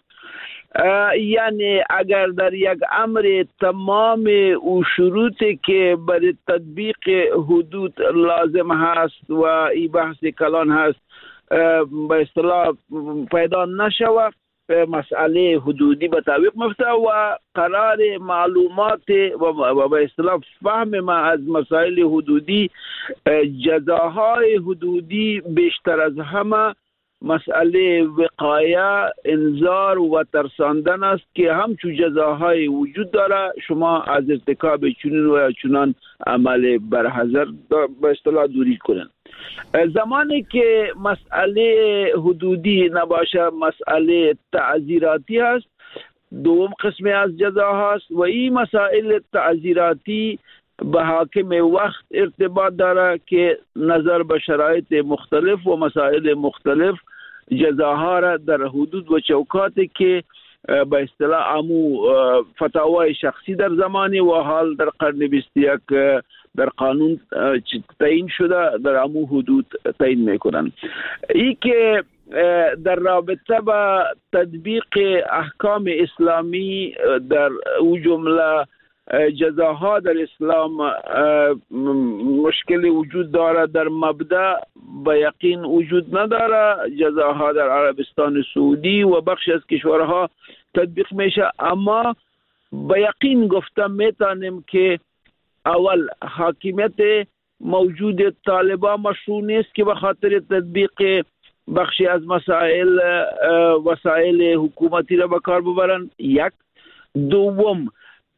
یعنی اگر در یک امر تمام او شروطی که برای تطبیق حدود لازم هست و این بحث کلان هست به اصطلاح پیدا نشود، مسئله حدودی به تعویق مفته و قرار معلومات و به اصطلاح فهم ما از مسائل حدودی، جزاهای حدودی بیشتر از همه مسئله وقایه، انذار و ترساندن است که همچون جزاهای وجود داره شما از ارتکاب چنین و چنان عمل برحذر به اصطلاح دوری کنن. زمانی که مسئله حدودی نباشه مسئله تعزیراتی هست، دوم قسمی از جزا هست و این مسائل تعزیراتی به حاکم وقت ارتباط داره که نظر به شرایط مختلف و مسائل مختلف جزاها را در حدود و چوکاتی که به اصطلاح امو فتاوای شخصی در زمانی و حال در قرن بیست و یک در قانون تعیین شده در امو حدود تعیین میکنن. ای که در رابطه با تطبیق احکام اسلامی در او جمله جزاها در اسلام مشکلی وجود داره، در مبدأ به یقین وجود نداره. جزاها در عربستان سعودی و بخش از کشورها تطبیق میشه، اما به یقین گفتم میتونیم که اول حاکمیت موجود طالبان مشروع نیست که به خاطر تطبیق بخشی از مسائل وسایل حکومتی را به کار ببرن. یک. دوم،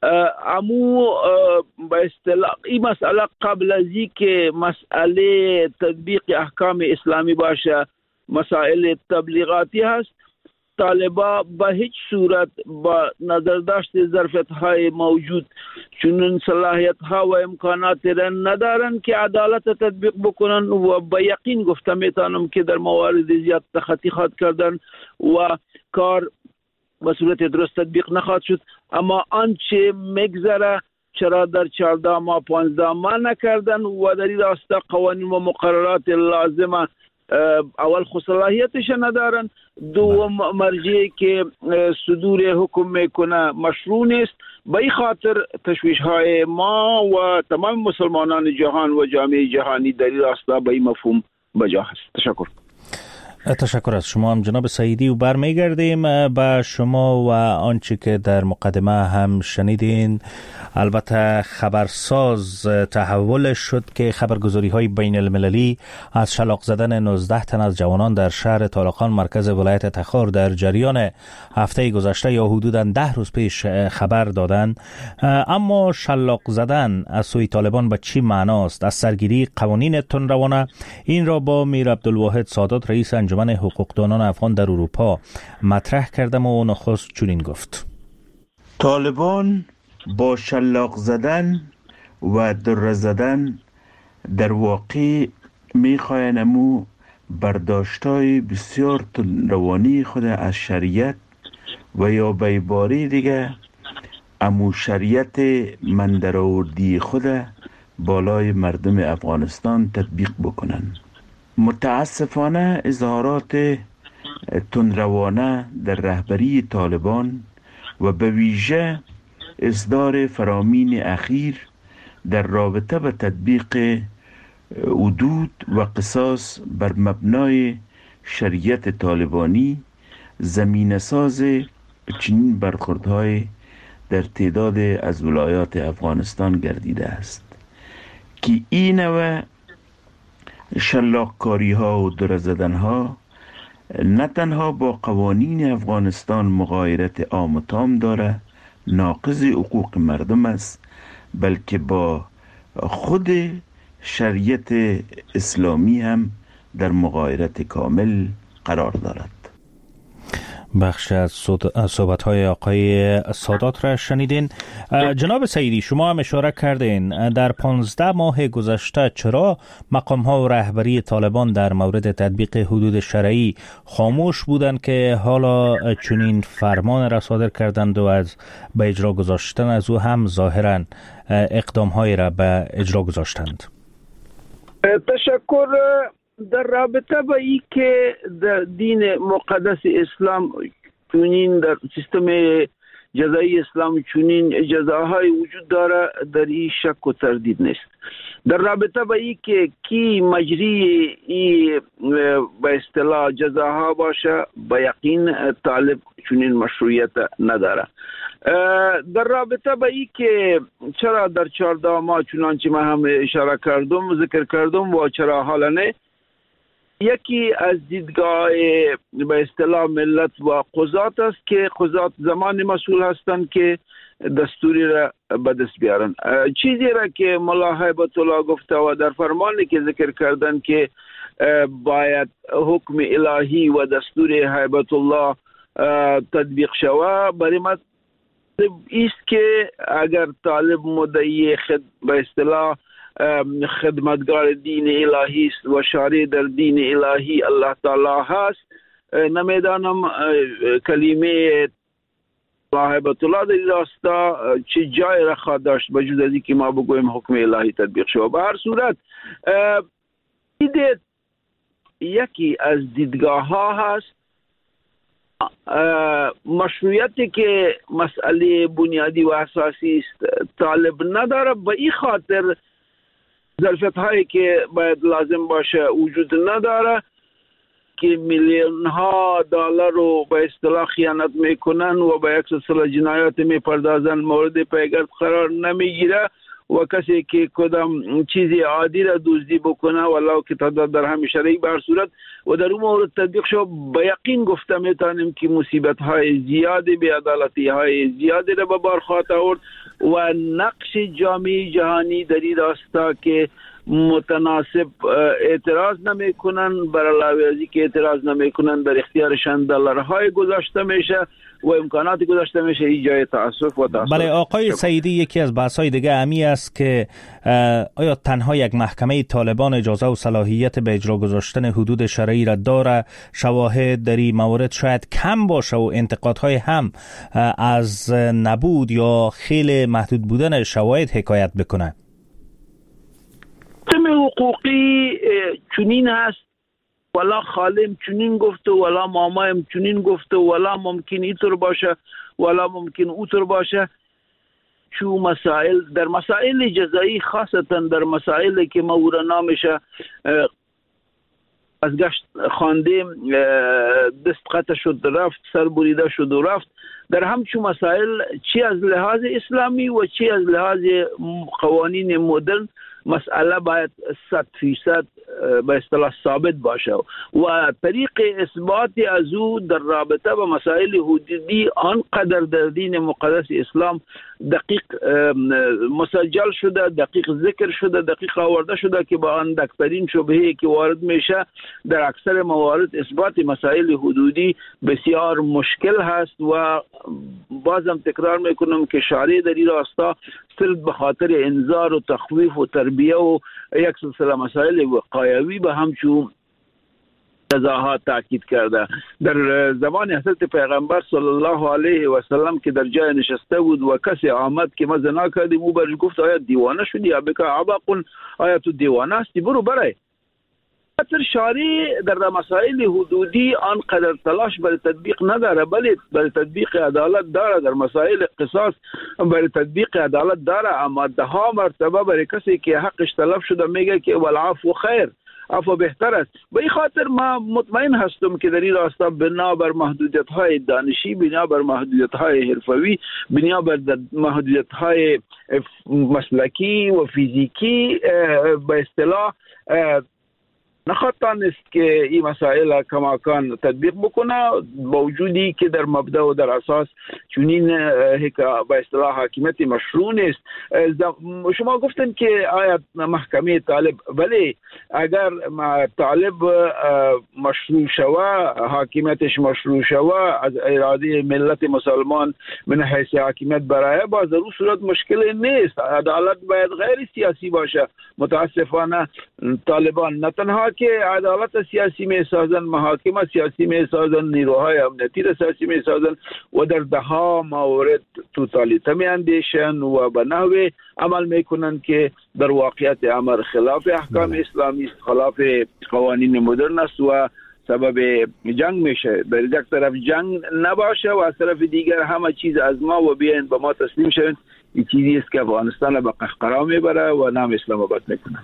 امو به اصطلاح این مسئله قبل از این که مسئله تطبیق احکام اسلامی باشه مسائل تبلیغاتی هست. طالبا به هیچ صورت با نظر داشت ظرفیت های موجود چون صلاحیت ها و امکانات را ندارن که عدالت تطبیق بکنن و به یقین گفتم میتونم که در موارد زیاد تخطی خواهد کردن و کار به صورت درست تطبیق نخواهد شد. اما آنچه مگذره چرا در چهارده ماه پانزده ماه نکردن و در این راستا قوانین و مقررات لازمه اول خصوصیتش ندارن، دوم مرجعی که صدور حکم میکنه مشروع نیست. به این خاطر تشویش های ما و تمام مسلمانان جهان و جامعه جهانی در این راستا به این مفهوم بجا هست. تشکر. تشکر از شما هم جناب سعیدی و برمیگردیم به شما و آنچه که در مقدمه هم شنیدین. البته خبرساز تحولش شد که خبرگزاری های بین المللی از شلاق زدن نوزده تن از جوانان در شهر طالقان مرکز ولایت تخار در جریان هفته گذشته یا حدوداً ده روز پیش خبر دادند. اما شلاق زدن از سوی طالبان به چی معناست؟ از سرگیری قوانین تندروانه؟ این را با میر عبدالواحد سادات رئیس انجمن حقوقدانان افغان در اروپا مطرح کردم و نخست چنین گفت: طالبان با شلاق زدن و در زدن در واقع میخواین امو برداشتای بسیار تندروانی خود از شریعت و یا به عباره دیگه امو شریعت مندراوردی خود بالای مردم افغانستان تطبیق بکنن. متاسفانه اظهارات تندروانه در رهبری طالبان و به ویژه اصدار فرامین اخیر در رابطه به تطبیق حدود و قصاص بر مبنای شریعت طالبانی زمینه ساز چنین برخوردهای در تعداد از ولایات افغانستان گردیده است که این نوع شلاقکاری ها و در زدن ها نه تنها با قوانین افغانستان مغایرت عام و تام داره، ناقض حقوق مردم است، بلکه با خود شریعت اسلامی هم در مغایرت کامل قرار دارد. بخش از صحبت‌های آقای سادات را شنیدین. جناب سعیدی، شما هم اشاره کردین در پانزده ماه گذشته چرا مقام‌ها و رهبری طالبان در مورد تطبیق حدود شرعی خاموش بودند که حالا چنین فرمان را صادر کردند و از به اجرا گذاشتن از او هم ظاهراً اقدام‌های را به اجرا گذاشتند؟ تشکر. در رابطه با ای که در دین مقدس اسلام چونین در سیستم جزایی اسلام چونین جزاهای وجود داره، در این شک و تردید نیست. در رابطه با ای که کی مجری ای به اصطلاح جزاها باشه، با یقین طالب چونین مشروعیت نداره. در رابطه با ای که چرا در چهارده ماه چنانچه من هم اشاره کردم ذکر کردم و چرا حالا نه، یکی از دیدگاه به اصطلاح ملت و قضات است که قضات زمان مسئول هستند که دستوری را به دست بیارن. چیزی را که ملا هیبت الله گفته و در فرمانی که ذکر کردن که باید حکم الهی و دستور هیبت الله تطبیق شود، برای ما است که اگر طالب مدعی خد به اصطلاح خدمتگار دین الهی است و شارع در دین الهی الله تعالی هست، نمیدانم کلمه هیبت الله در راستا چه جای را خواهد داشت بجز از اینکه ما بگویم حکم الهی تطبیق شود. به هر صورت یکی از دیدگاه ها هست مشروعیتی که مسئله بنیادی و اساسی است طالب نداره، به این خاطر ظرفیت هایی که باید لازم باشه وجود نداره که میلیون ها دلار رو به اصطلاح خیانت میکنن و به یک سلسله جنایات میپردازن، مورد پیگرد قرار نمیگیره و کسی که کدام چیزی عادی را دزدی بکنه ولو که تعداد در همه شرعی به هر صورت و در اون مورد تطبیق شد، به یقین گفته میتونیم که مصیبت های زیادی، بی‌عدالتی های زیادی را به بار خواهد آورد و نقش جامعه جهانی در این راستا که متناسب اعتراض نمیکنن، بر علاوه از اینکه اعتراض نمیکنن در اختیارشان دلارهای گذاشته میشه و امکاناتی گذاشته میشه، این جای تاسف و تاسف. بله آقای سعیدی، یکی از بحث‌های دیگه امی است که آیا تنها یک محکمه طالبان اجازه و صلاحیت به اجرا گذاشتن حدود شرعی را داره؟ شواهد در این مورد شاید کم باشه و انتقادهای هم از نبود یا خیلی محدود بودن شواهد حکایت بکنه. سیستم حقوقی چنین هست، ولا خالم چنین گفته، ولا مامایم چنین گفته، ولا ممکن اینطور باشه، ولا ممکن اونطور باشه. چو مسائل در مسائل جزایی، خاصتا در مسائلی که مورا نامشه از گشت خواندیم، دست قطع شد رفت، سر بریده شد و رفت، در همچون مسائل چی از لحاظ اسلامی و چی از لحاظ قوانین مدرن مسئله باید صد فیصد به اصطلاح ثابت باشه و طریق اثبات از او در رابطه با مسائل حدودی آنقدر در دین مقدس اسلام دقیق مسجل شده، دقیق ذکر شده، دقیق آورده شده که با آن دکترین شبهه‌ای که وارد میشه در اکثر موارد اثبات مسائل حدودی بسیار مشکل هست و بازم تکرار میکنم که شارع در این راستا صرف به خاطر انذار و تخویف و تربیه و یک سلسله مسائل وقایوی به همچون جزاها تاکید کرده. در زمان حضرت پیغمبر صلی الله علیه و سلم که در جای نشسته بود و کسی آمد که ما زنا کردیم، او برش گفت آیا دیوانه شدی؟ یا بکا عبقون، آیا تو دیوانه هستی؟ برو برای خاطر شاری در مسائل حدودی آنقدر تلاش برای تطبیق نداره، ولی برای تطبیق عدالت داره. در مسائل قصاص برای تطبیق عدالت داره، اما ده ها مرتبه برای کسی که حقش تلف شده میگه که والعفو خیر، عفو بهتر است. به این خاطر ما مطمئن هستم که در این راستا بنا بر محدودیت های دانشی، بنا بر محدودیت های حرفوی، بنا بر محدودیت های مسلکی و فیزیکی به اصطلاح نخواهد است که این مسائل کماکان تطبیق بکنه، با وجودی که در مبدا و در اساس چنین به اصطلاح حاکمیت مشروع نیست. شما گفتن که آیا محکمه طالب، ولی اگر طالب مشروع شوه، حاکمیتش مشروع شوه از اراده ملت مسلمان من حیث حاکمیت برای، با ضرور صورت مشکل نیست. عدالت باید غیر سیاسی باشه. متاسفانه طالبان نه تنها که عدالت سیاسی می سازن، محاکم سیاسی می سازن، نیروهای امنیتی سیاسی می سازن و در ده ها مورد توتالیته می اندیشن و به نحوی عمل می کنن که در واقعیت امر خلاف احکام اسلامی است، خلاف قوانین مدرن است و سبب جنگ میشه. در یک طرف جنگ نباشه و از طرف دیگر همه چیز از ما و بیاین به ما تسلیم شوند. این چیزی است که افغانستان به قهقرا میبره و نام اسلام آباد میکنه.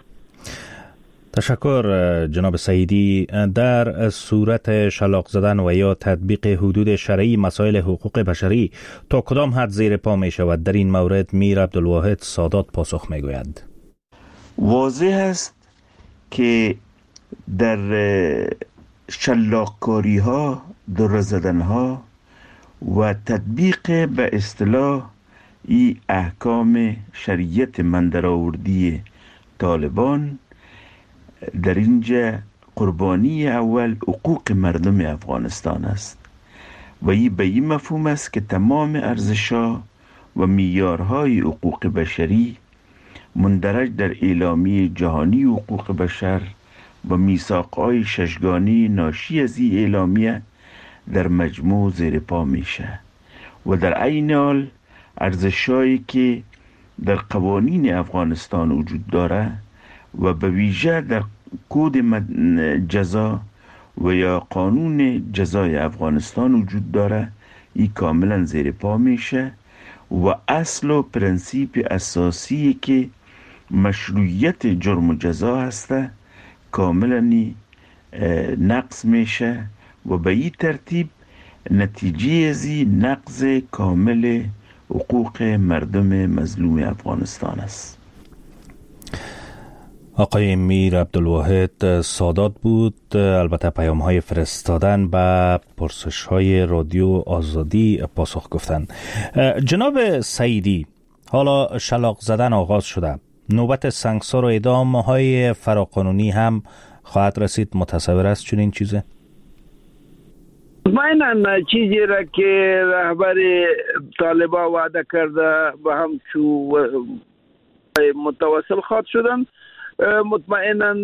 تشکر جناب سعیدی. در صورت شلاق زدن و یا تطبیق حدود شرعی مسائل حقوق بشری تا کدام حد زیر پا می شود؟ در این مورد میر عبدالواحد سادات پاسخ می گوید. واضح است که در شلاقکاری ها، در زدن ها و تطبیق به اصطلاح ای احکام شریعت من درآوردی طالبان، در اینجا قربانی اول حقوق مردم افغانستان است و این به این مفهوم است که تمام ارزش‌ها و معیارهای حقوق بشری مندرج در اعلامیه جهانی حقوق بشر و میثاق‌های ششگانه ناشی از این اعلامیه در مجموع زیر پا میشه و در عین حال ارزش‌هایی که در قوانین افغانستان وجود داره و به ویژه در کد جزا و یا قانون جزای افغانستان وجود داره، این کاملا زیر پا میشه و اصل و پرنسیپ اساسی که مشروعیت جرم و جزا هسته کاملا نقض میشه و به این ترتیب نتیجه ازی نقض کامل حقوق مردم مظلوم افغانستان است. آقای میر عبدالواحد سادات بود. البته پیام های فرستادن به پرسش های رادیو آزادی پاسخ گفتن. جناب سعیدی، حالا شلاق زدن آغاز شده، نوبت سنگسار و اعدام های فراقانونی هم خواهد رسید. متصور است چنین چیزه؟ مطمئناً چیزی را که رهبر طالبان وعده کرده به هم چو متواصل خواهد شدن. مطمئناً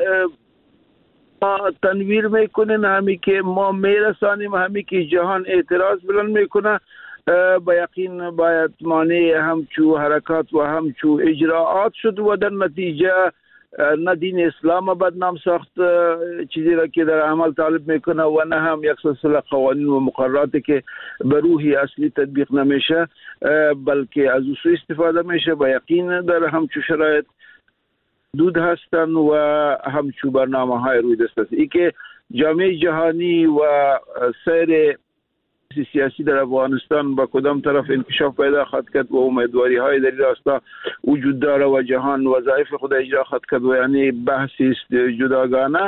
ما تنویر میکنیم، همی که ما میرسانیم، همی که جهان اعتراض بلند میکنه. با یقین باید مانع همچو حرکات و همچو اجراعات شد و در نتیجه نه دین اسلام بدنام ساخت چیزی را که در عمل طالب میکنه و نه هم یک سلسله قوانین و مقرراتی که به روحی اصلی تطبیق نمیشه بلکه از او استفاده میشه. با یقین در همچو شرایط دود هستن و همچو برنامه های روی دست است. ای که جامعه جهانی و سیر سیاسی در افغانستان با کدام طرف انکشاف پیدا خواهد کرد و امیدواری های در این راستا وجود داره و جهان وظایف خود اجرا خواهد کرد و یعنی بحثی است جداگانه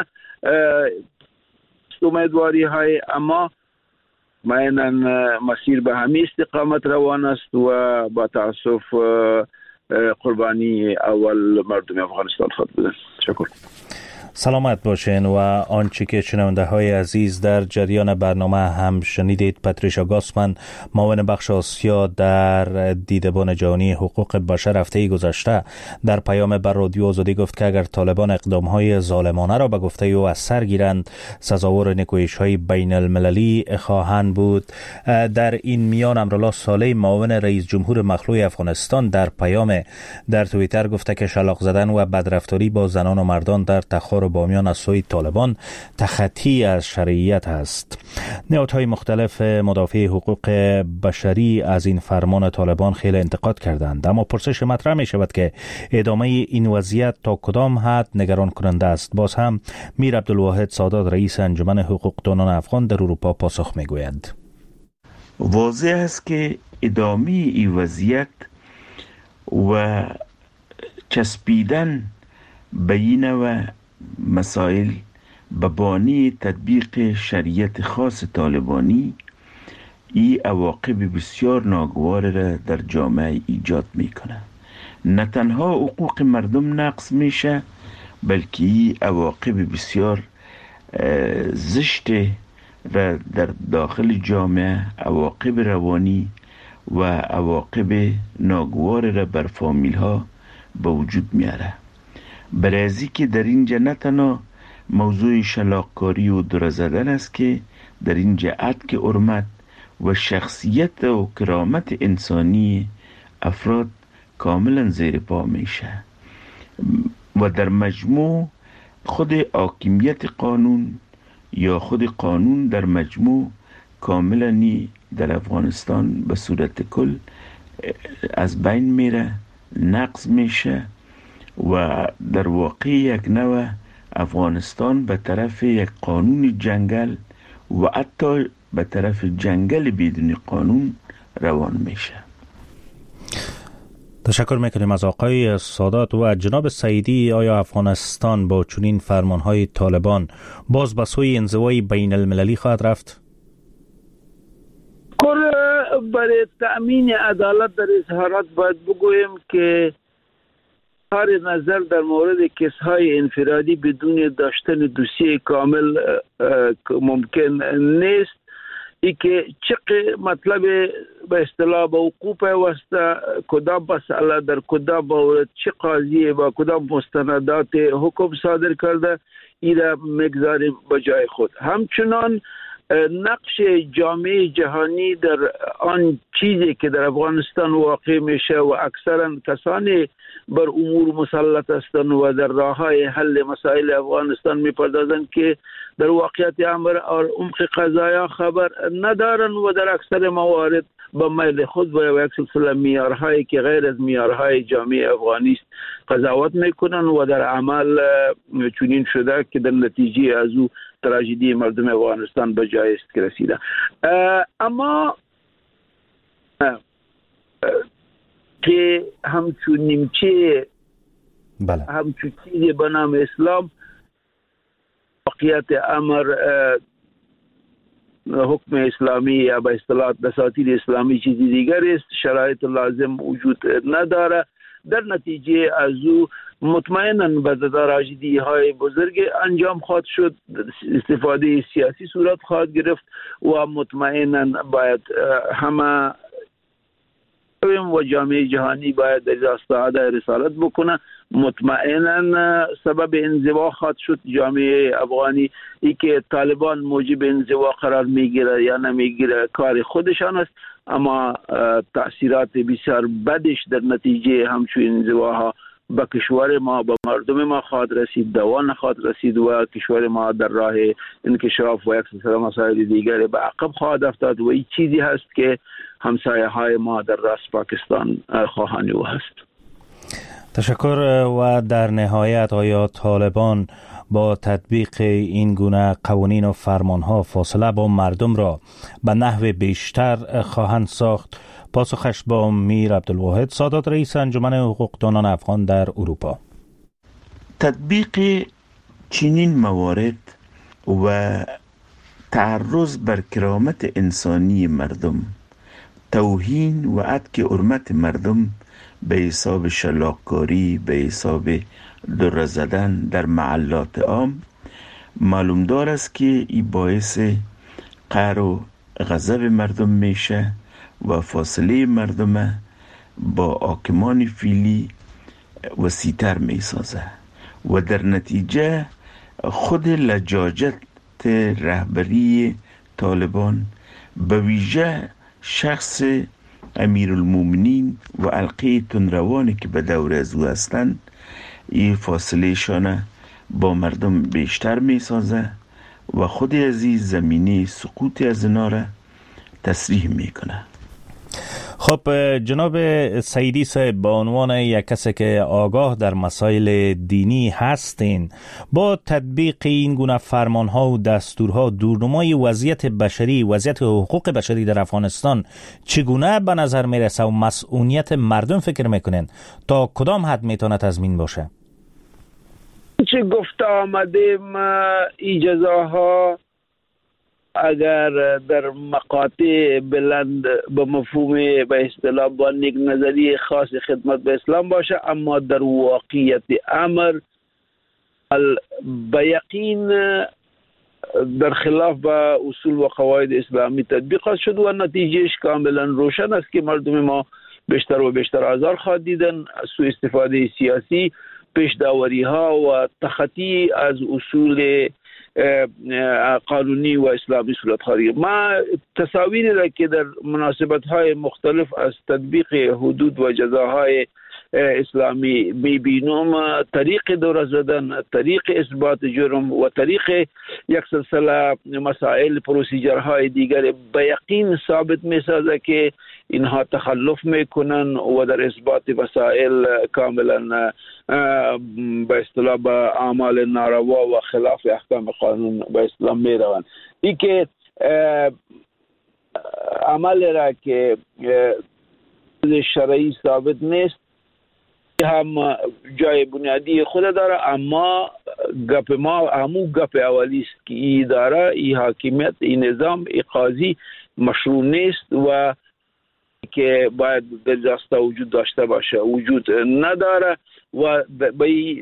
امیدواری های، اما معینا مسیر به همین استقامت روان است و با تاسف قربانی اول مردم افغانستان خواهد بودن. شکر. سلامت باشین. و آنچه که شنونده های عزیز در جریان برنامه هم شنیدید، پاتریشا گاسمن، معاون بخش آسیا در دیدبان جهانی حقوق بشر هفته گذشته در پیام بر رادیو آزادی گفت که اگر طالبان اقدام های ظالمانه را به گفته او از سر گیرند سزاوار نکویش های بین المللی خواهند بود. در این میان امرالله صالح، معاون رئیس جمهور مخلوع افغانستان، در پیام در توییتر گفته که شلاق زدن و بدرفتاری با زنان و مردان در تخار و بامیان از سوی طالبان تخطی از شرعیت است. نهادهای مختلف مدافع حقوق بشری از این فرمان طالبان خیلی انتقاد کردند، اما پرسش مطرح می شود که ادامه این وضعیت تا کدام حد نگران کننده است. باز هم میر عبدالواحد سادات رئیس انجمن حقوقدانان افغان در اروپا پاسخ می گوید. واضح است که ادامه این وضعیت و چسبیدن به این و مسائل به بانی تطبیق شریعت خاص طالبانی ای عواقب بسیار ناگوار را در جامعه ایجاد میکنه. نه تنها حقوق مردم نقض میشه، بلکه ای عواقب بسیار زشت را در داخل جامعه، عواقب روانی و عواقب ناگوار را بر فامیل ها به وجود میاره. برای که در اینجا نه تنها موضوع شلاقکاری و دره زدن است که در اینجا عدک حرمت و شخصیت و کرامت انسانی افراد کاملا زیر پا میشه و در مجموع خود حاکمیت قانون یا خود قانون در مجموع کاملا در افغانستان به صورت کل از بین میره، نقض میشه و در واقع یک نوع افغانستان به طرف یک قانون جنگل و حتی به طرف جنگل بدون قانون روان میشه. تشکر میکنیم از آقای سادات. و جناب سعیدی، آیا افغانستان با چنین فرمانهای طالبان باز به سوی انزوای بین المللی خواهد رفت؟ برای تأمین عدالت در اظهارات باید بگویم که هر نظر در مورد کیس‌های انفرادی بدون داشتن دوسیه کامل ممکن نیست. ای که چه مطلب به اصطلاح به حقوق پیوسته، کدام مسئله در کدام مورد چه قاضی با کدام مستندات حکم صادر کرده، این را مگذاریم به جای خود. همچنان نقش جامعه جهانی در آن چیزی که در افغانستان واقع میشه و اکثرا کسانی بر امور مسلط هستند و در راههای حل مسائل افغانستان میپردازند که در واقعیت امر اور عمق قضایا خبر ندارند و در اکثر موارد با میل خود و یک سلسله معیارهایی که غیر از معیارهای جامعه افغانی است قضاوت میکنند و در عمل چنین شده که در نتیجه از او تراژدی مردم افغانستان به جای است که رسیده. اما که همچون نیمچه بله. همچون چیزی به نام اسلام واقعیت امر حکم اسلامی یا به اصطلاح دساتیر اسلامی چیزی دیگر است، شرایط لازم وجود نداره. در نتیجه از او مطمئناً به تراژدی های بزرگ انجام خواهد شد، استفاده سیاسی صورت خواهد گرفت و مطمئناً باید همه و جامعه جهانی باید در راستا ادای رسالت بکنه. مطمئناً سبب انزوا خواهد شد جامعه افغانی. ای که طالبان موجب انزوا قرار میگیره یا نمیگیره کار خودشان است، اما تأثیرات بسیار بدش در نتیجه همچون انزواها به کشور ما، به مردم ما خواهد رسید، دوا نخواهد رسید و کشور ما در راه انکشاف و یک سلسله مسائل دیگر به عقب خواهد افتاد و این چیزی هست که همسایه های ما در راست پاکستان خواهانی و هست. تشکر. و در نهایت آیا طالبان با تطبیق این گونه قوانین و فرمانها فاصله با مردم را به نحو بیشتر خواهند ساخت؟ پاسخش با میر عبدالواحد سادات رئیس انجمن حقوقدانان افغان در اروپا. تطبیق چنین موارد و تعرض بر کرامت انسانی مردم، توهین و عدک حرمت مردم به حساب شلاقکاری، به حساب دره زدن در محلات عام معلوم دار است که این باعث قهر و غضب مردم میشه و فاصله مردم با حاکمان فعلی وسیع‌تر میسازه و در نتیجه خود لجاجت رهبری طالبان به ویژه شخص امیرالمومنین و حلقه تندروانی که به دور از او هستند این فاصله شانه با مردم بیشتر می سازه و خود عزیز زمینی سقوط از اینا را تصریح می کنه. خب جناب سیدی صاحب، به عنوان یک کسی که آگاه در مسائل دینی هستین، با تطبیق این گونه فرمانها و دستورها دورنمای وضعیت بشری، وضعیت حقوق بشری در افغانستان چگونه به نظر میرسه و مسئولیت مردم فکر میکنین تا کدام حد میتونه تضمین باشه؟ چه گفته آمدیم این جزاها اگر در مقاطع بلند به مفهوم به اصطلاح با یک نظریه خاص خدمت به اسلام باشه، اما در واقعیت امر به یقین در خلاف با اصول و قواعد اسلامی تطبیق شد و نتیجهش کاملا روشن است که مردم ما بیشتر و بیشتر آزار خواهد دیدن. سوء استفاده سیاسی، پیش داوری ها و تخطی از اصول قانونی و اسلامی صورت خواهد. ما تصاویری را که در مناسبت های مختلف از تطبیق حدود و جزاهای اسلامی میبینم، طریق دور زدن، طریق اثبات جرم و طریق یک سلسله مسائل پروسیجرهای دیگر به یقین ثابت میسازه که اینها تخلف میکنن و در اثبات وسائل کاملا به اصطلاح به اعمال ناروا و خلاف احکام قانون به اسلام میروند. این که عمل را که شرعی ثابت نیست هم جای بنیادی خود داره، اما گپ ما همون گپ اولی است که این داره، این حاکمیت، این نظام، این قاضی مشروع نیست و که باید دلجسته وجود داشته باشه، وجود نداره و به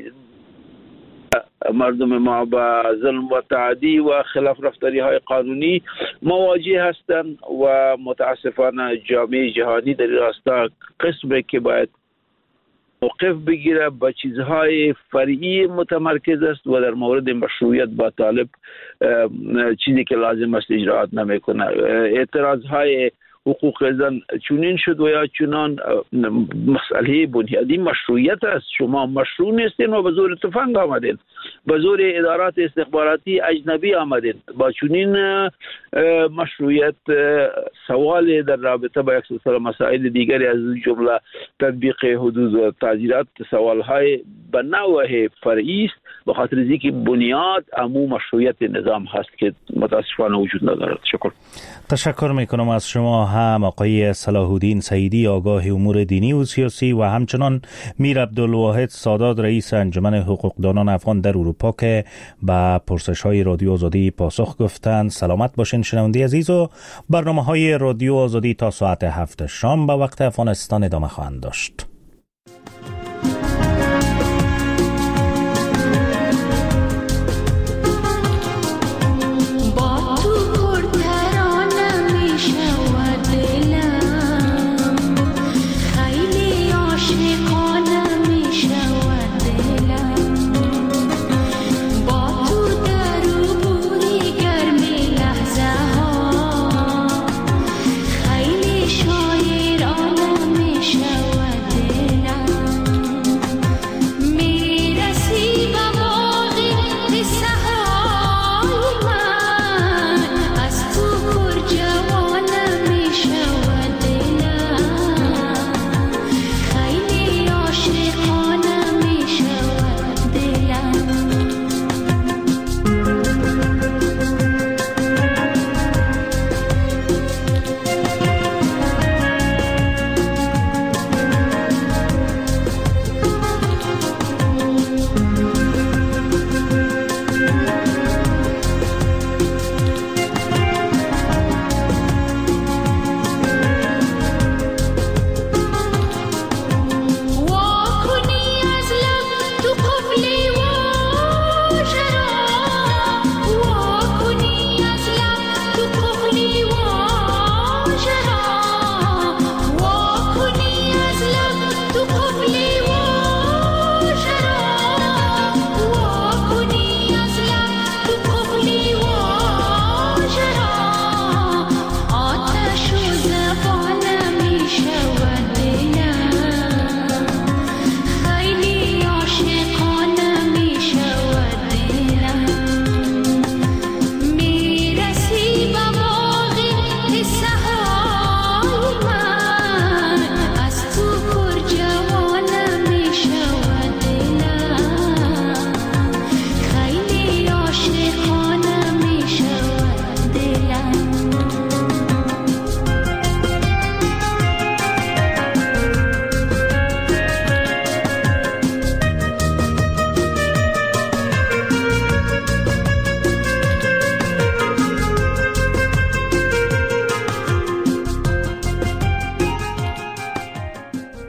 مردم ما با ظلم و تعدی و خلاف رفتاری های قانونی مواجه هستند و متاسفانه جامعه جهانی در این راستا قسمی که باید موقف بگیره با چیزهای فرعی متمرکز است و در مورد مشروعیت با طالب چیزی که لازم است اجراعات نمیکنه. اعتراض های حقوق زن چونین شد و یا چونان مسئله بنیادی مشروعیت است. شما مشروع نیستین و به زور تفنگ آمدین، به زور ادارات استخباراتی اجنبی آمدین. با چونین مشروعیت سوال در رابطه با یک سلسله مسائل دیگری از جمله تطبیق حدود و تعزیرات سوالهای به نوع فرعی است، به خاطر اینکه بنیاد عموم مشروعیت نظام هست که متاسفانه وجود ندارد. شکر. تشکر میکنم از شما هم آقای صلاح الدین سیدی، آگاه امور دینی و سیاسی، و همچنان میر عبدالواحد سادات، رئیس انجمن حقوقدانان افغان در اروپا که به پرسش های رادیو آزادی پاسخ گفتند. سلامت باشین شنونده عزیز، و برنامه های رادیو آزادی تا ساعت هفت شام به وقت افغانستان ادامه خواهند داشت.